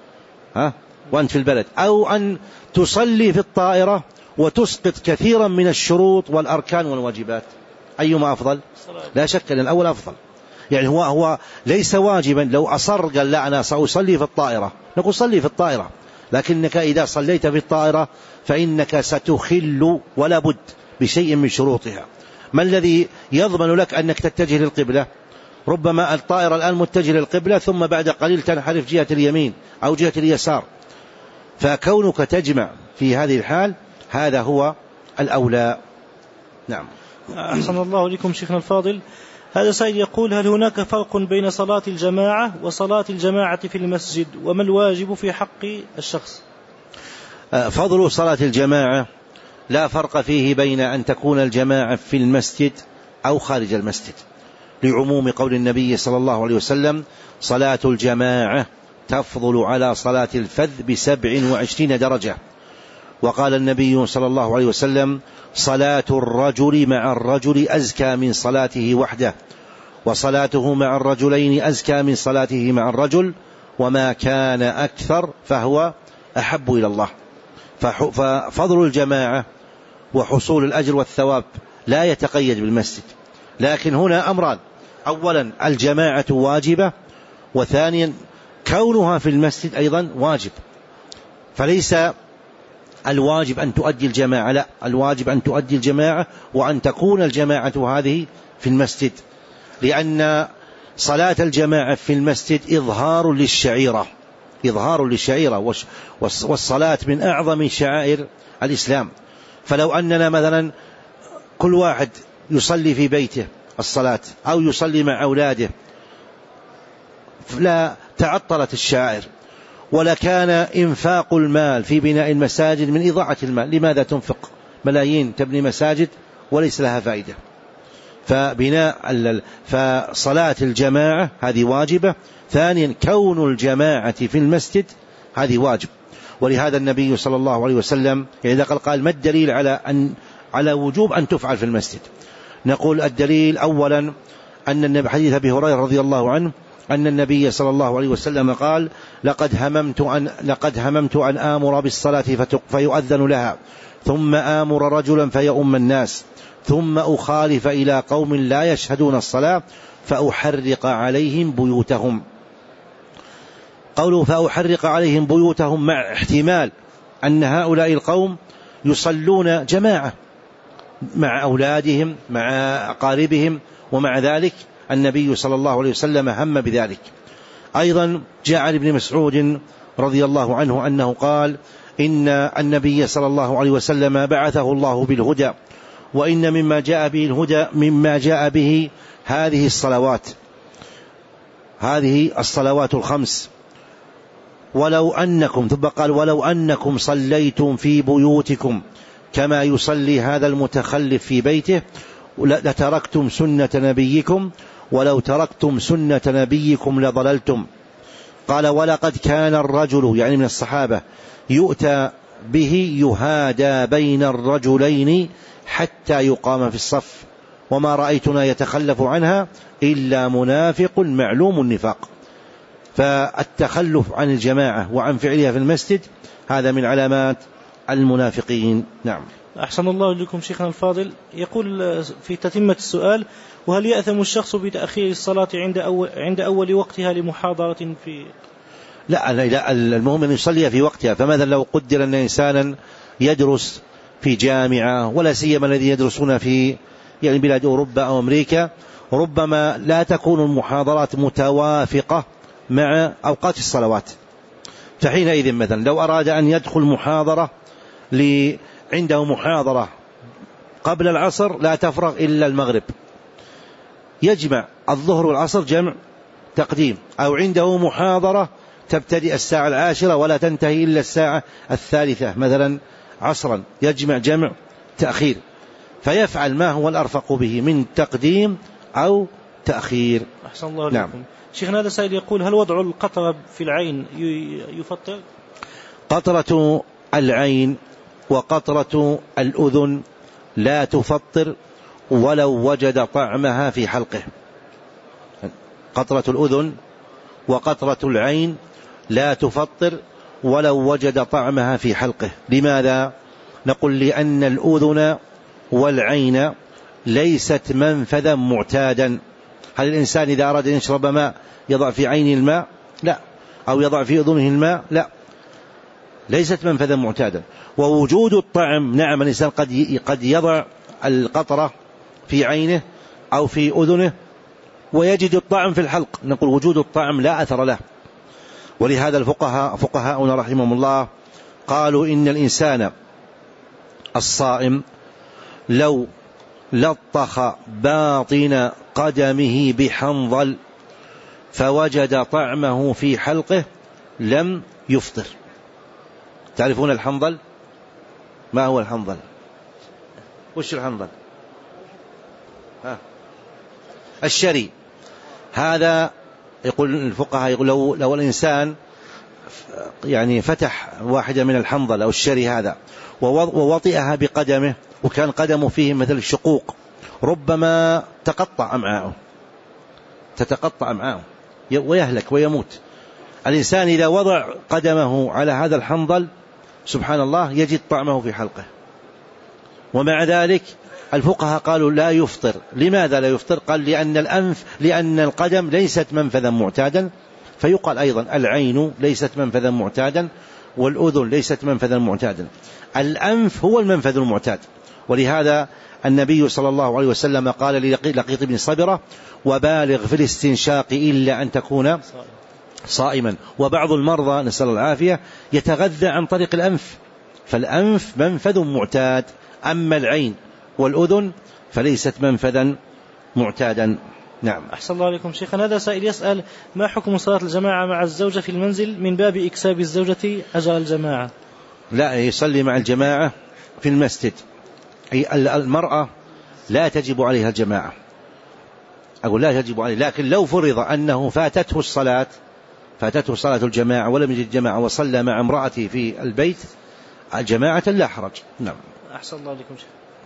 وأنت في البلد، أو أن تصلي في الطائرة وتسقط كثيرا من الشروط والأركان والواجبات؟ أيما أفضل؟ لا شك أن الأول أفضل. يعني هو ليس واجبا. لو أصر قال لا أنا سأصلي في الطائرة، نقول صلي في الطائرة، لكنك إذا صليت في الطائرة فإنك ستخل ولا بد بشيء من شروطها. ما الذي يضمن لك أنك تتجه للقبلة؟ ربما الطائرة الآن متجه للقبلة ثم بعد قليل تنحرف جهة اليمين أو جهة اليسار، فكونك تجمع في هذه الحال هذا هو الأولى. نعم. أحسن الله لكم شيخنا الفاضل. هذا سائل يقول: هل هناك فرق بين صلاة الجماعة وصلاة الجماعة في المسجد، وما الواجب في حق الشخص؟ فضل صلاة الجماعة لا فرق فيه بين أن تكون الجماعة في المسجد أو خارج المسجد، لعموم قول النبي صلى الله عليه وسلم: صلاة الجماعة تفضل على صلاة الفذ ب27 درجة. وقال النبي صلى الله عليه وسلم: صلاة الرجل مع الرجل أزكى من صلاته وحده، وصلاته مع الرجلين أزكى من صلاته مع الرجل، وما كان أكثر فهو أحب إلى الله. ففضل الجماعة وحصول الأجر والثواب لا يتقيد بالمسجد، لكن هنا أمران: أولا الجماعة واجبة، وثانيا كونها في المسجد أيضا واجب. فليس الواجب أن تؤدي الجماعة، لا، الواجب أن تؤدي الجماعة وأن تكون الجماعة هذه في المسجد، لأن صلاة الجماعة في المسجد إظهار للشعيرة، والصلاة من أعظم شعائر الإسلام. فلو أننا مثلا كل واحد يصلي في بيته الصلاة أو يصلي مع أولاده لا تعطلت الشعائر، ولكان إنفاق المال في بناء المساجد من إضاعة المال. لماذا تنفق ملايين تبني مساجد وليس لها فائدة؟ فصلاة الجماعة هذه واجبة. ثانيا كون الجماعة في المسجد هذه واجب، ولهذا النبي صلى الله عليه وسلم إذا قال ما الدليل على وجوب أن تفعل في المسجد؟ نقول الدليل أولا أن النبي حديث أبي هريرة رضي الله عنه أن النبي صلى الله عليه وسلم قال لقد هممت أن آمر بالصلاة فيؤذن لها ثم آمر رجلا فيؤم الناس ثم أخالف إلى قوم لا يشهدون الصلاة فأحرق عليهم بيوتهم. قوله فأحرق عليهم بيوتهم مع احتمال أن هؤلاء القوم يصلون جماعة مع أولادهم مع أقاربهم، ومع ذلك النبي صلى الله عليه وسلم هم بذلك. أيضا جاء عن ابن مسعود رضي الله عنه أنه قال إن النبي صلى الله عليه وسلم بعثه الله بالهدى، وإن مما جاء به الهدى مما جاء به هذه الصلوات الخمس. ولو أنكم ثم قال ولو أنكم صليتم في بيوتكم كما يصلي هذا المتخلف في بيته لتركتم سنة نبيكم ولو تركتم سنة نبيكم لضللتم. قال ولقد كان الرجل يعني من الصحابة يؤتى به يهادى بين الرجلين حتى يقام في الصف وما رأيتنا يتخلف عنها إلا منافق معلوم النفاق. فالتخلف عن الجماعة وعن فعلها في المسجد هذا من علامات المنافقين. نعم. أحسن الله إليكم شيخنا الفاضل. يقول في تتمة السؤال: وهل يأثم الشخص بتأخير الصلاة عند أول وقتها لمحاضرة في؟ لا المهم أن يصلي في وقتها. فماذا لو قدر أن إنسانا يدرس في جامعة، ولا سيما الذي يدرسون في يعني بلاد أوروبا أو أمريكا، ربما لا تكون المحاضرات متوافقة مع أوقات الصلوات، فحينئذ مثلا لو أراد أن يدخل محاضرة عنده محاضرة قبل العصر لا تفرغ إلا المغرب، يجمع الظهر والعصر جمع تقديم، أو عنده محاضرة تبتدئ الساعة 10 ولا تنتهي إلا الساعة 3 مثلا عصرا، يجمع جمع تأخير، فيفعل ما هو الأرفق به من تقديم أو تأخير. أحسن الله عليكم. نعم. شيخنا هذا سائل يقول: هل وضع القطرة في العين يفطر؟ قطرة العين وقطرة الأذن لا تفطر ولو وجد طعمها في حلقه. قطرة الأذن وقطرة العين لا تفطر ولو وجد طعمها في حلقه. لماذا؟ نقول لأن الأذن والعين ليست منفذا معتادا. هل الإنسان إذا أراد أن يشرب ماء يضع في عينه الماء؟ لا. أو يضع في أذنه الماء؟ لا، ليست منفذا معتادا. ووجود الطعم، نعم الإنسان قد يضع القطرة في عينه أو في أذنه ويجد الطعم في الحلق، نقول وجود الطعم لا أثر له. ولهذا فقهاؤنا رحمهم الله قالوا إن الإنسان الصائم لو لطخ باطن قدمه بحنظل فوجد طعمه في حلقه لم يفطر. تعرفون الحنظل؟ ما هو الحنظل؟ وش الحنظل؟ الشري. هذا يقول الفقهاء يقول لو الإنسان يعني فتح واحدة من الحنظل أو الشري هذا ووطئها بقدمه وكان قدمه فيه مثل الشقوق، ربما تتقطع أمعاءه ويهلك ويموت. الإنسان إذا وضع قدمه على هذا الحنظل سبحان الله يجد طعمه في حلقه، ومع ذلك الفقهاء قالوا لا يفطر. لماذا لا يفطر؟ قال لأن القدم ليست منفذا معتادا، فيقال أيضا العين ليست منفذا معتادا والأذن ليست منفذا معتادا، الأنف هو المنفذ المعتاد. ولهذا النبي صلى الله عليه وسلم قال للقيط بن صبرة: وبالغ في الاستنشاق إلا أن تكون صائما. وبعض المرضى نسأل العافية يتغذى عن طريق الأنف، فالأنف منفذ معتاد. أما العين والأذن فليست منفذا معتادا. نعم. أحسن الله عليكم شيخنا. هذا سائل يسأل: ما حكم صلاة الجماعة مع الزوجة في المنزل من باب إكساب الزوجة أجر الجماعة؟ لا، يصلي مع الجماعة في المسجد. المرأة لا تجب عليها الجماعة، أقول لا تجب عليه، لكن لو فرض أنه فاتته صلاة الجماعة ولم يجد جماعة وصلى مع امرأته في البيت جماعة لا حرج. نعم. أحسن الله عليكم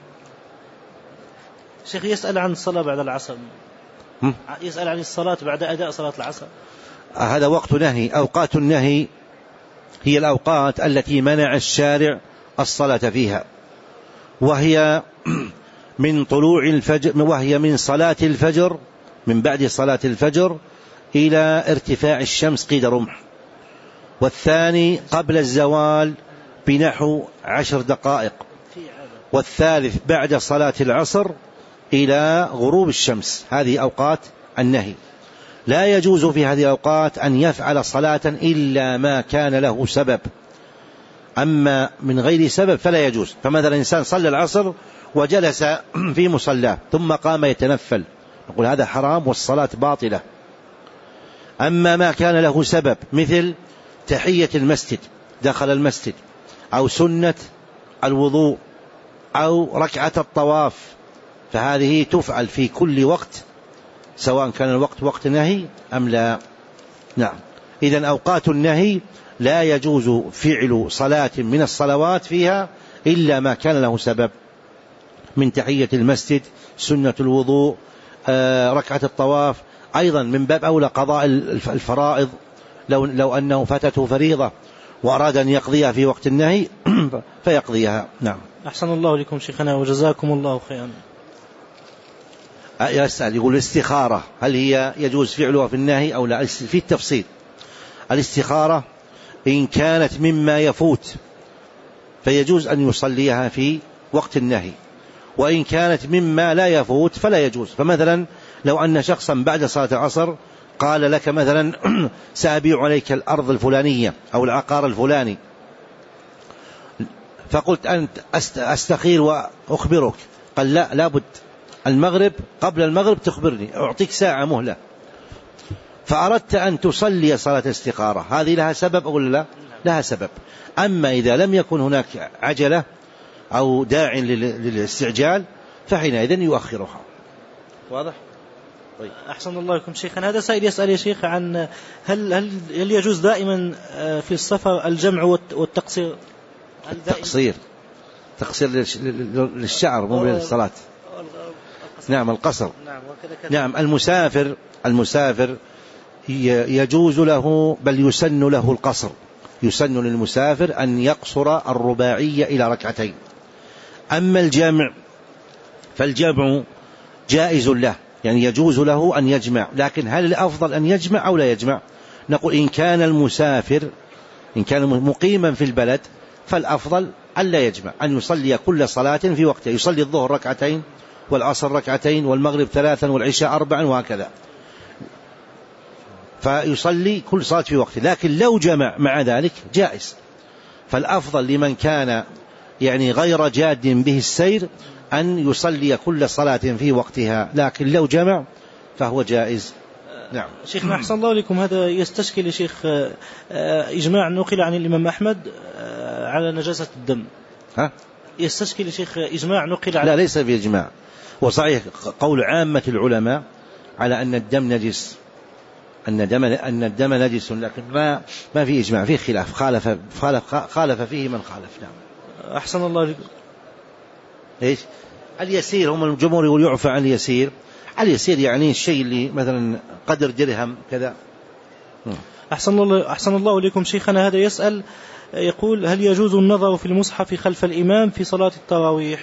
شيخ يسأل عن الصلاة بعد العصر، يسأل عن الصلاة بعد أداء صلاة العصر. هذا وقت نهي. أوقات النهي هي الأوقات التي منع الشارع الصلاة فيها، وهي من طلوع الفجر، وهي من صلاة الفجر، من بعد صلاة الفجر إلى ارتفاع الشمس قيد رمح، والثاني قبل الزوال بنحو 10 دقائق، والثالث بعد صلاة العصر إلى غروب الشمس. هذه أوقات النهي. لا يجوز في هذه الأوقات أن يفعل صلاة إلا ما كان له سبب، أما من غير سبب فلا يجوز. فمثلا إنسان صلى العصر وجلس في مصلاه ثم قام يتنفل، نقول هذا حرام والصلاة باطلة. أما ما كان له سبب مثل تحية المسجد، دخل المسجد، أو سنة الوضوء، أو ركعة الطواف، فهذه تفعل في كل وقت سواء كان الوقت وقت نهي أم لا. نعم. إذن أوقات النهي لا يجوز فعل صلاة من الصلوات فيها إلا ما كان له سبب من تحية المسجد، سنة الوضوء، ركعة الطواف. أيضا من باب أولى قضاء الفرائض، لو أنه فاتته فريضة وأراد أن يقضيها في وقت النهي فيقضيها. نعم. أحسن الله لكم شيخنا وجزاكم الله خيرا. يسأل يقول: الاستخارة هل هي يجوز فعلها في النهي أو لا؟ في التفصيل. الاستخارة إن كانت مما يفوت فيجوز أن يصليها في وقت النهي، وإن كانت مما لا يفوت فلا يجوز. فمثلا لو أن شخصا بعد صلاة العصر قال لك مثلا: سأبيع عليك الأرض الفلانية أو العقار الفلاني، فقلت أنت أستخير وأخبرك، قال لا، لابد المغرب، قبل المغرب تخبرني، أعطيك ساعة مهلة، فأردت أن تصلي صلاة استخارة، هذه لها سبب أو لا؟ لها سبب. أما إذا لم يكن هناك عجلة أو داع للاستعجال فحينئذ يؤخرها. واضح؟ طيب. أحسن الله لكم شيخنا. هذا سائل يسأل يا شيخ عن هل يجوز دائما في السفر الجمع والتقصير؟ تقصير للشعر مو للصلاة. نعم، القصر. نعم. المسافر يجوز له، بل يسن له القصر. يسن للمسافر أن يقصر الرباعية إلى ركعتين. أما الجمع فالجمع جائز له، يعني يجوز له أن يجمع، لكن هل الأفضل أن يجمع أو لا يجمع؟ نقول إن كان المسافر، إن كان مقيما في البلد، فالأفضل ألا يجمع، أن يصلي كل صلاة في وقتها. يصلي الظهر ركعتين، والعصر ركعتين، والمغرب 3، والعشاء 4، وهكذا، فيصلي كل صلاة في وقته. لكن لو جمع مع ذلك جائز. فالأفضل لمن كان يعني غير جاد به السير أن يصلي كل صلاة في وقتها، لكن لو جمع فهو جائز. نعم. شيخنا أحسن الله لكم. هذا يستشكل يا شيخ إجماع نقل عن الإمام أحمد على نجاسة الدم. يستشكل يا شيخ إجماع نقل عن... لا، ليس في إجماع، وصحيح قول عامة العلماء على أن الدم نجس، أن الدم نجس، لكن ما في إجماع، في خلاف، خالف فيه من خالف. نعم. أحسن الله لكم. إيش اليسير؟ هم الجمهور يقول يعفى عن اليسير. اليسير يعني الشيء اللي مثلا قدر درهم كذا. أحسن الله لكم شيخنا. هذا يسأل يقول: هل يجوز النظر في المصحف خلف الإمام في صلاة التراويح؟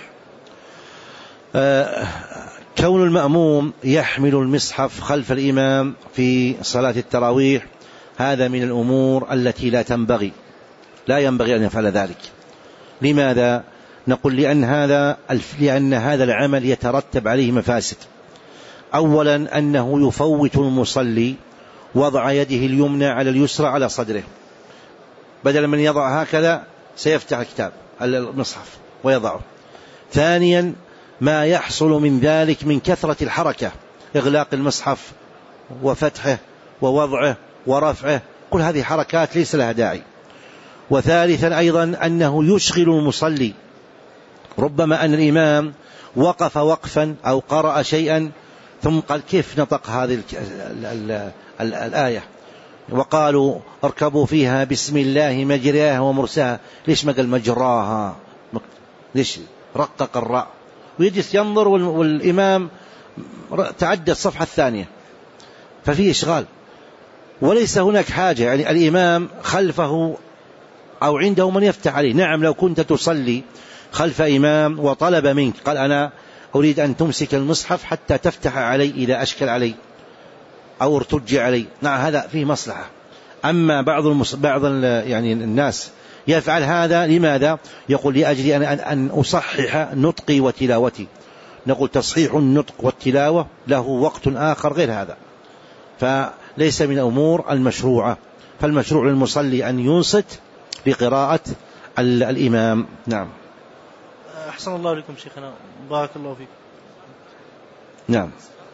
كون المأموم يحمل المصحف خلف الإمام في صلاة التراويح هذا من الأمور التي لا ينبغي أن يفعل ذلك. لماذا؟ نقول لأن هذا العمل يترتب عليه مفاسد. أولا أنه يفوت المصلي وضع يده اليمنى على اليسرى على صدره، بدل من يضع هكذا سيفتح كتاب المصحف ويضعه. ثانيا ما يحصل من ذلك من كثرة الحركة، إغلاق المصحف وفتحه ووضعه ورفعه، كل هذه حركات ليس لها داعي. وثالثا أيضا أنه يشغل المصلي، ربما أن الإمام وقف وقفا أو قرأ شيئا ثم قال كيف نطق هذه الآية، وقالوا اركبوا فيها بسم الله مجراها ومرساها، ليش ما قال مجراها، ليش رقق الراء، ويجلس ينظر والإمام تعدى الصفحة الثانية، ففي إشغال وليس هناك حاجة. يعني الإمام خلفه أو عنده من يفتح عليه. نعم لو كنت تصلي خلف إمام وطلب منك قال أنا أريد أن تمسك المصحف حتى تفتح علي إذا أشكل علي أو ارتج علي، نعم هذا فيه مصلحة. أما بعض يعني الناس يفعل هذا لماذا؟ يقول لأجل أن أصحح نطقي وتلاوتي. نقول تصحيح النطق والتلاوة له وقت آخر غير هذا، فليس من الأمور المشروعة. فالمشروع للمصلي أن ينصت لقراءة الإمام. نعم. أحسن الله لكم شيخنا، بارك الله فيكم. نعم.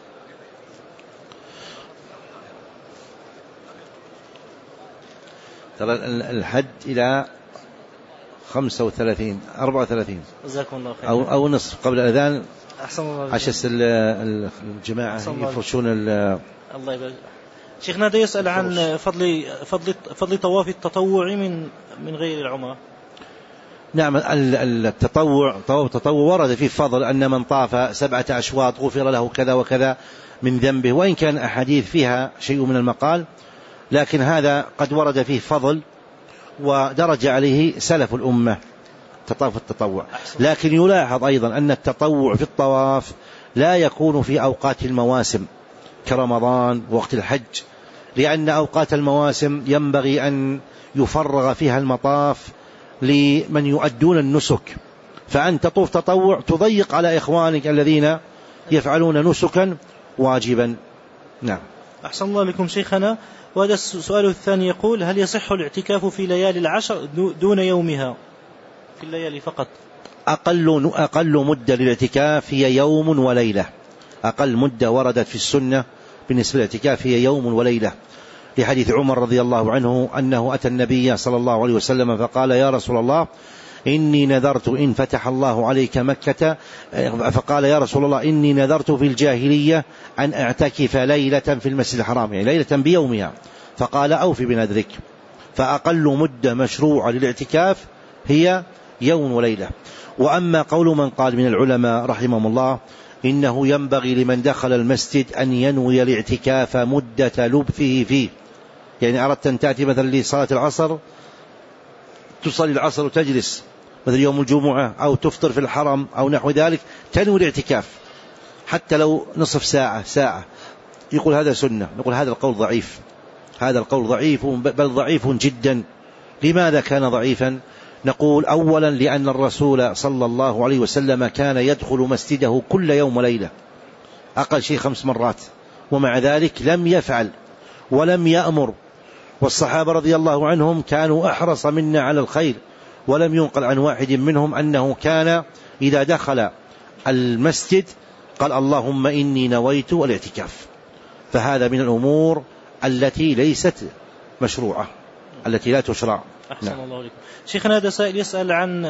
ترى الحد إلى 35 34 جزاكم الله خير، أو نصف قبل الأذان. أحسن الله عشان الجماعة يفرشون الله يبارك. شيخنا ده يسأل عن فضل طواف التطوع من غير العمرة. نعم التطوع، طواف التطوع ورد فيه فضل أن من طاف 7 أشواط غفر له كذا وكذا من ذنبه، وإن كان أحاديث فيها شيء من المقال، لكن هذا قد ورد فيه فضل ودرج عليه سلف الأمة تطاف التطوع. لكن يلاحظ أيضا أن التطوع في الطواف لا يكون في أوقات المواسم كرمضان ووقت الحج، لأن أوقات المواسم ينبغي أن يفرغ فيها المطاف لمن يؤدون النسك، فأن تطوف تطوع تضيق على إخوانك الذين يفعلون نسكا واجبا. نعم. أحسن الله لكم شيخنا. وهذا السؤال الثاني يقول هل يصح الاعتكاف في ليالي العشر دون يومها، في الليالي فقط؟ أقل مدة للاعتكاف هي يوم وليلة. أقل مدة وردت في السنة بالنسبة للاعتكاف هي يوم وليلة، لحديث عمر رضي الله عنه أنه أتى النبي صلى الله عليه وسلم فقال يا رسول الله إني نذرت إن فتح الله عليك مكة، فقال يا رسول الله إني نذرت في الجاهلية أن أعتكف ليلة في المسجد الحرام، يعني ليلة بيومها، فقال أوف بنذرك. فأقل مدة مشروعة للاعتكاف هي يوم وليلة. وأما قول من قال من العلماء رحمهم الله إنه ينبغي لمن دخل المسجد أن ينوي الاعتكاف مدة لبثه فيه، يعني أردت أن تأتي مثلا لصلاة العصر تصلي العصر وتجلس مثل يوم الجمعة أو تفطر في الحرم أو نحو ذلك، تنوي الاعتكاف حتى لو نصف ساعة، يقول هذا سنة. نقول هذا القول ضعيف، هذا القول ضعيف بل ضعيف جدا. لماذا كان ضعيفا؟ نقول أولا لأن الرسول صلى الله عليه وسلم كان يدخل مسجده كل يوم وليلة أقل شيء 5 مرات، ومع ذلك لم يفعل ولم يأمر. والصحابة رضي الله عنهم كانوا أحرص منا على الخير، ولم ينقل عن واحد منهم أنه كان إذا دخل المسجد قال اللهم إني نويت الاعتكاف. فهذا من الأمور التي ليست مشروعة، التي لا تشرع. أحسن الله عليكم. شيخنا هذا سائل يسأل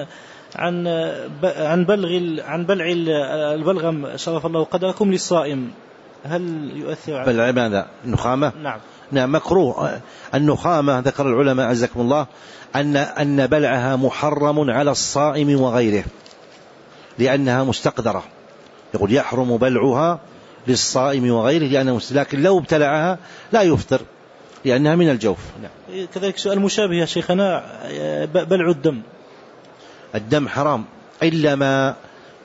عن بلع البلغم شرف الله قدركم للصائم، هل يؤثر على بلع ماذا؟ النخامة؟ نعم مكروه. النخامة ذكر العلماء عزكم الله أن بلعها محرم على الصائم وغيره لأنها مستقذرة، يقول يحرم بلعها للصائم وغيره لأنها لكن لو ابتلعها لا يفطر لأنها من الجوف. نعم. كذلك سؤال مشابه يا شيخنا، بلع الدم حرام إلا ما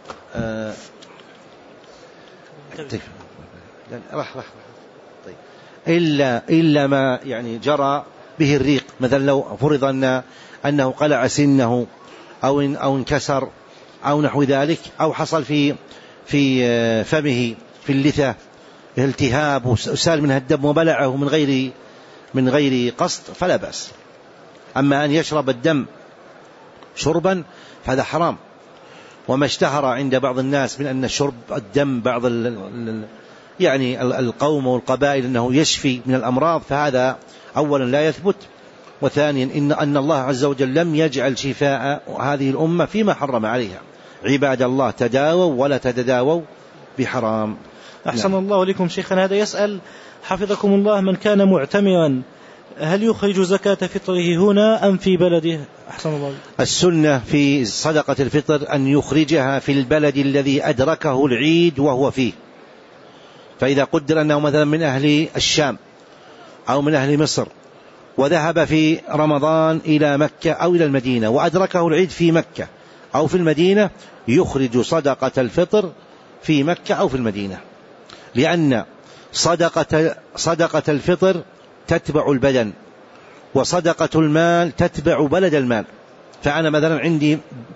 طيب. إلا ما يعني جرى به الريق، مثلا لو فرض أنه قلع سنه أو انكسر أو نحو ذلك، أو حصل في فمه في اللثة التهاب وسال منها الدم وبلعه من غير قصد فلا بأس. أما أن يشرب الدم شربا فهذا حرام. وما اشتهر عند بعض الناس من أن شرب الدم بعض يعني القوم والقبائل أنه يشفي من الأمراض، فهذا أولا لا يثبت، وثانيا أن الله عز وجل لم يجعل شفاء هذه الأمة فيما حرم عليها. عباد الله تداووا ولا تتداووا بحرام. أحسن الله لكم شيخنا. هذا يسأل حفظكم الله: من كان معتمرا هل يخرج زكاة فطره هنا أم في بلده؟ أحسن الله. السنة في صدقة الفطر أن يخرجها في البلد الذي أدركه العيد وهو فيه. فإذا قدر أنه مثلا من أهل الشام أو من أهل مصر وذهب في رمضان إلى مكة أو إلى المدينة وأدركه العيد في مكة أو في المدينة، يخرج صدقة الفطر في مكة أو في المدينة، لأن صدقة الفطر تتبع البدن، وصدقة المال تتبع بلد المال. فأنا مثلا عندي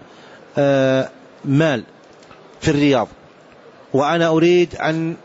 مال في الرياض وأنا أريد أن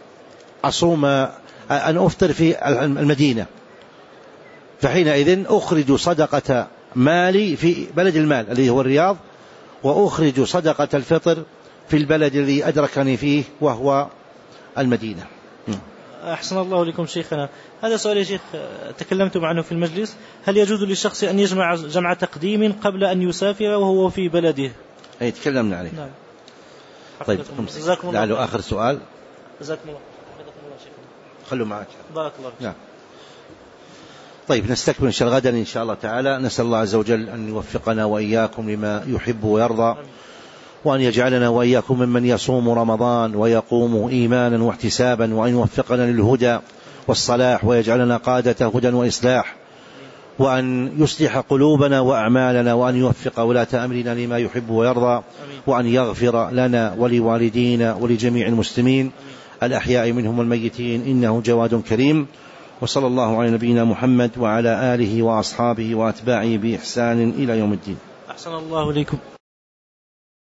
أفطر في المدينة، فحينئذ أخرج صدقة مالي في بلد المال الذي هو الرياض، وأخرج صدقة الفطر في البلد الذي أدركني فيه وهو المدينة. أحسن الله لكم شيخنا. هذا سؤال يا شيخ تكلمتم عنه في المجلس: هل يجوز للشخص أن يجمع جمع تقديم قبل أن يسافر وهو في بلده؟ أي تكلمنا عليه. نعم. طيب لعله آخر سؤال. جزاكم الله. حفظكم الله شيخنا. خلوا معك. بارك الله. نعم. طيب نستكمل غدا إن شاء الله تعالى. نسأل الله عز وجل أن يوفقنا وإياكم لما يحب ويرضى، وأن يجعلنا وإياكم ممن يصوم رمضان ويقوم إيمانا واحتسابا، وأن يوفقنا للهدى والصلاح ويجعلنا قادة هدى وإصلاح، وأن يصلح قلوبنا وأعمالنا، وأن يوفق ولاة أمرنا لما يحب ويرضى، وأن يغفر لنا ولوالدينا ولجميع المسلمين الأحياء منهم والميتين، إنه جواد كريم. وصلى الله على نبينا محمد وعلى آله وأصحابه وأتباعه بإحسان إلى يوم الدين. أحسن الله لكم.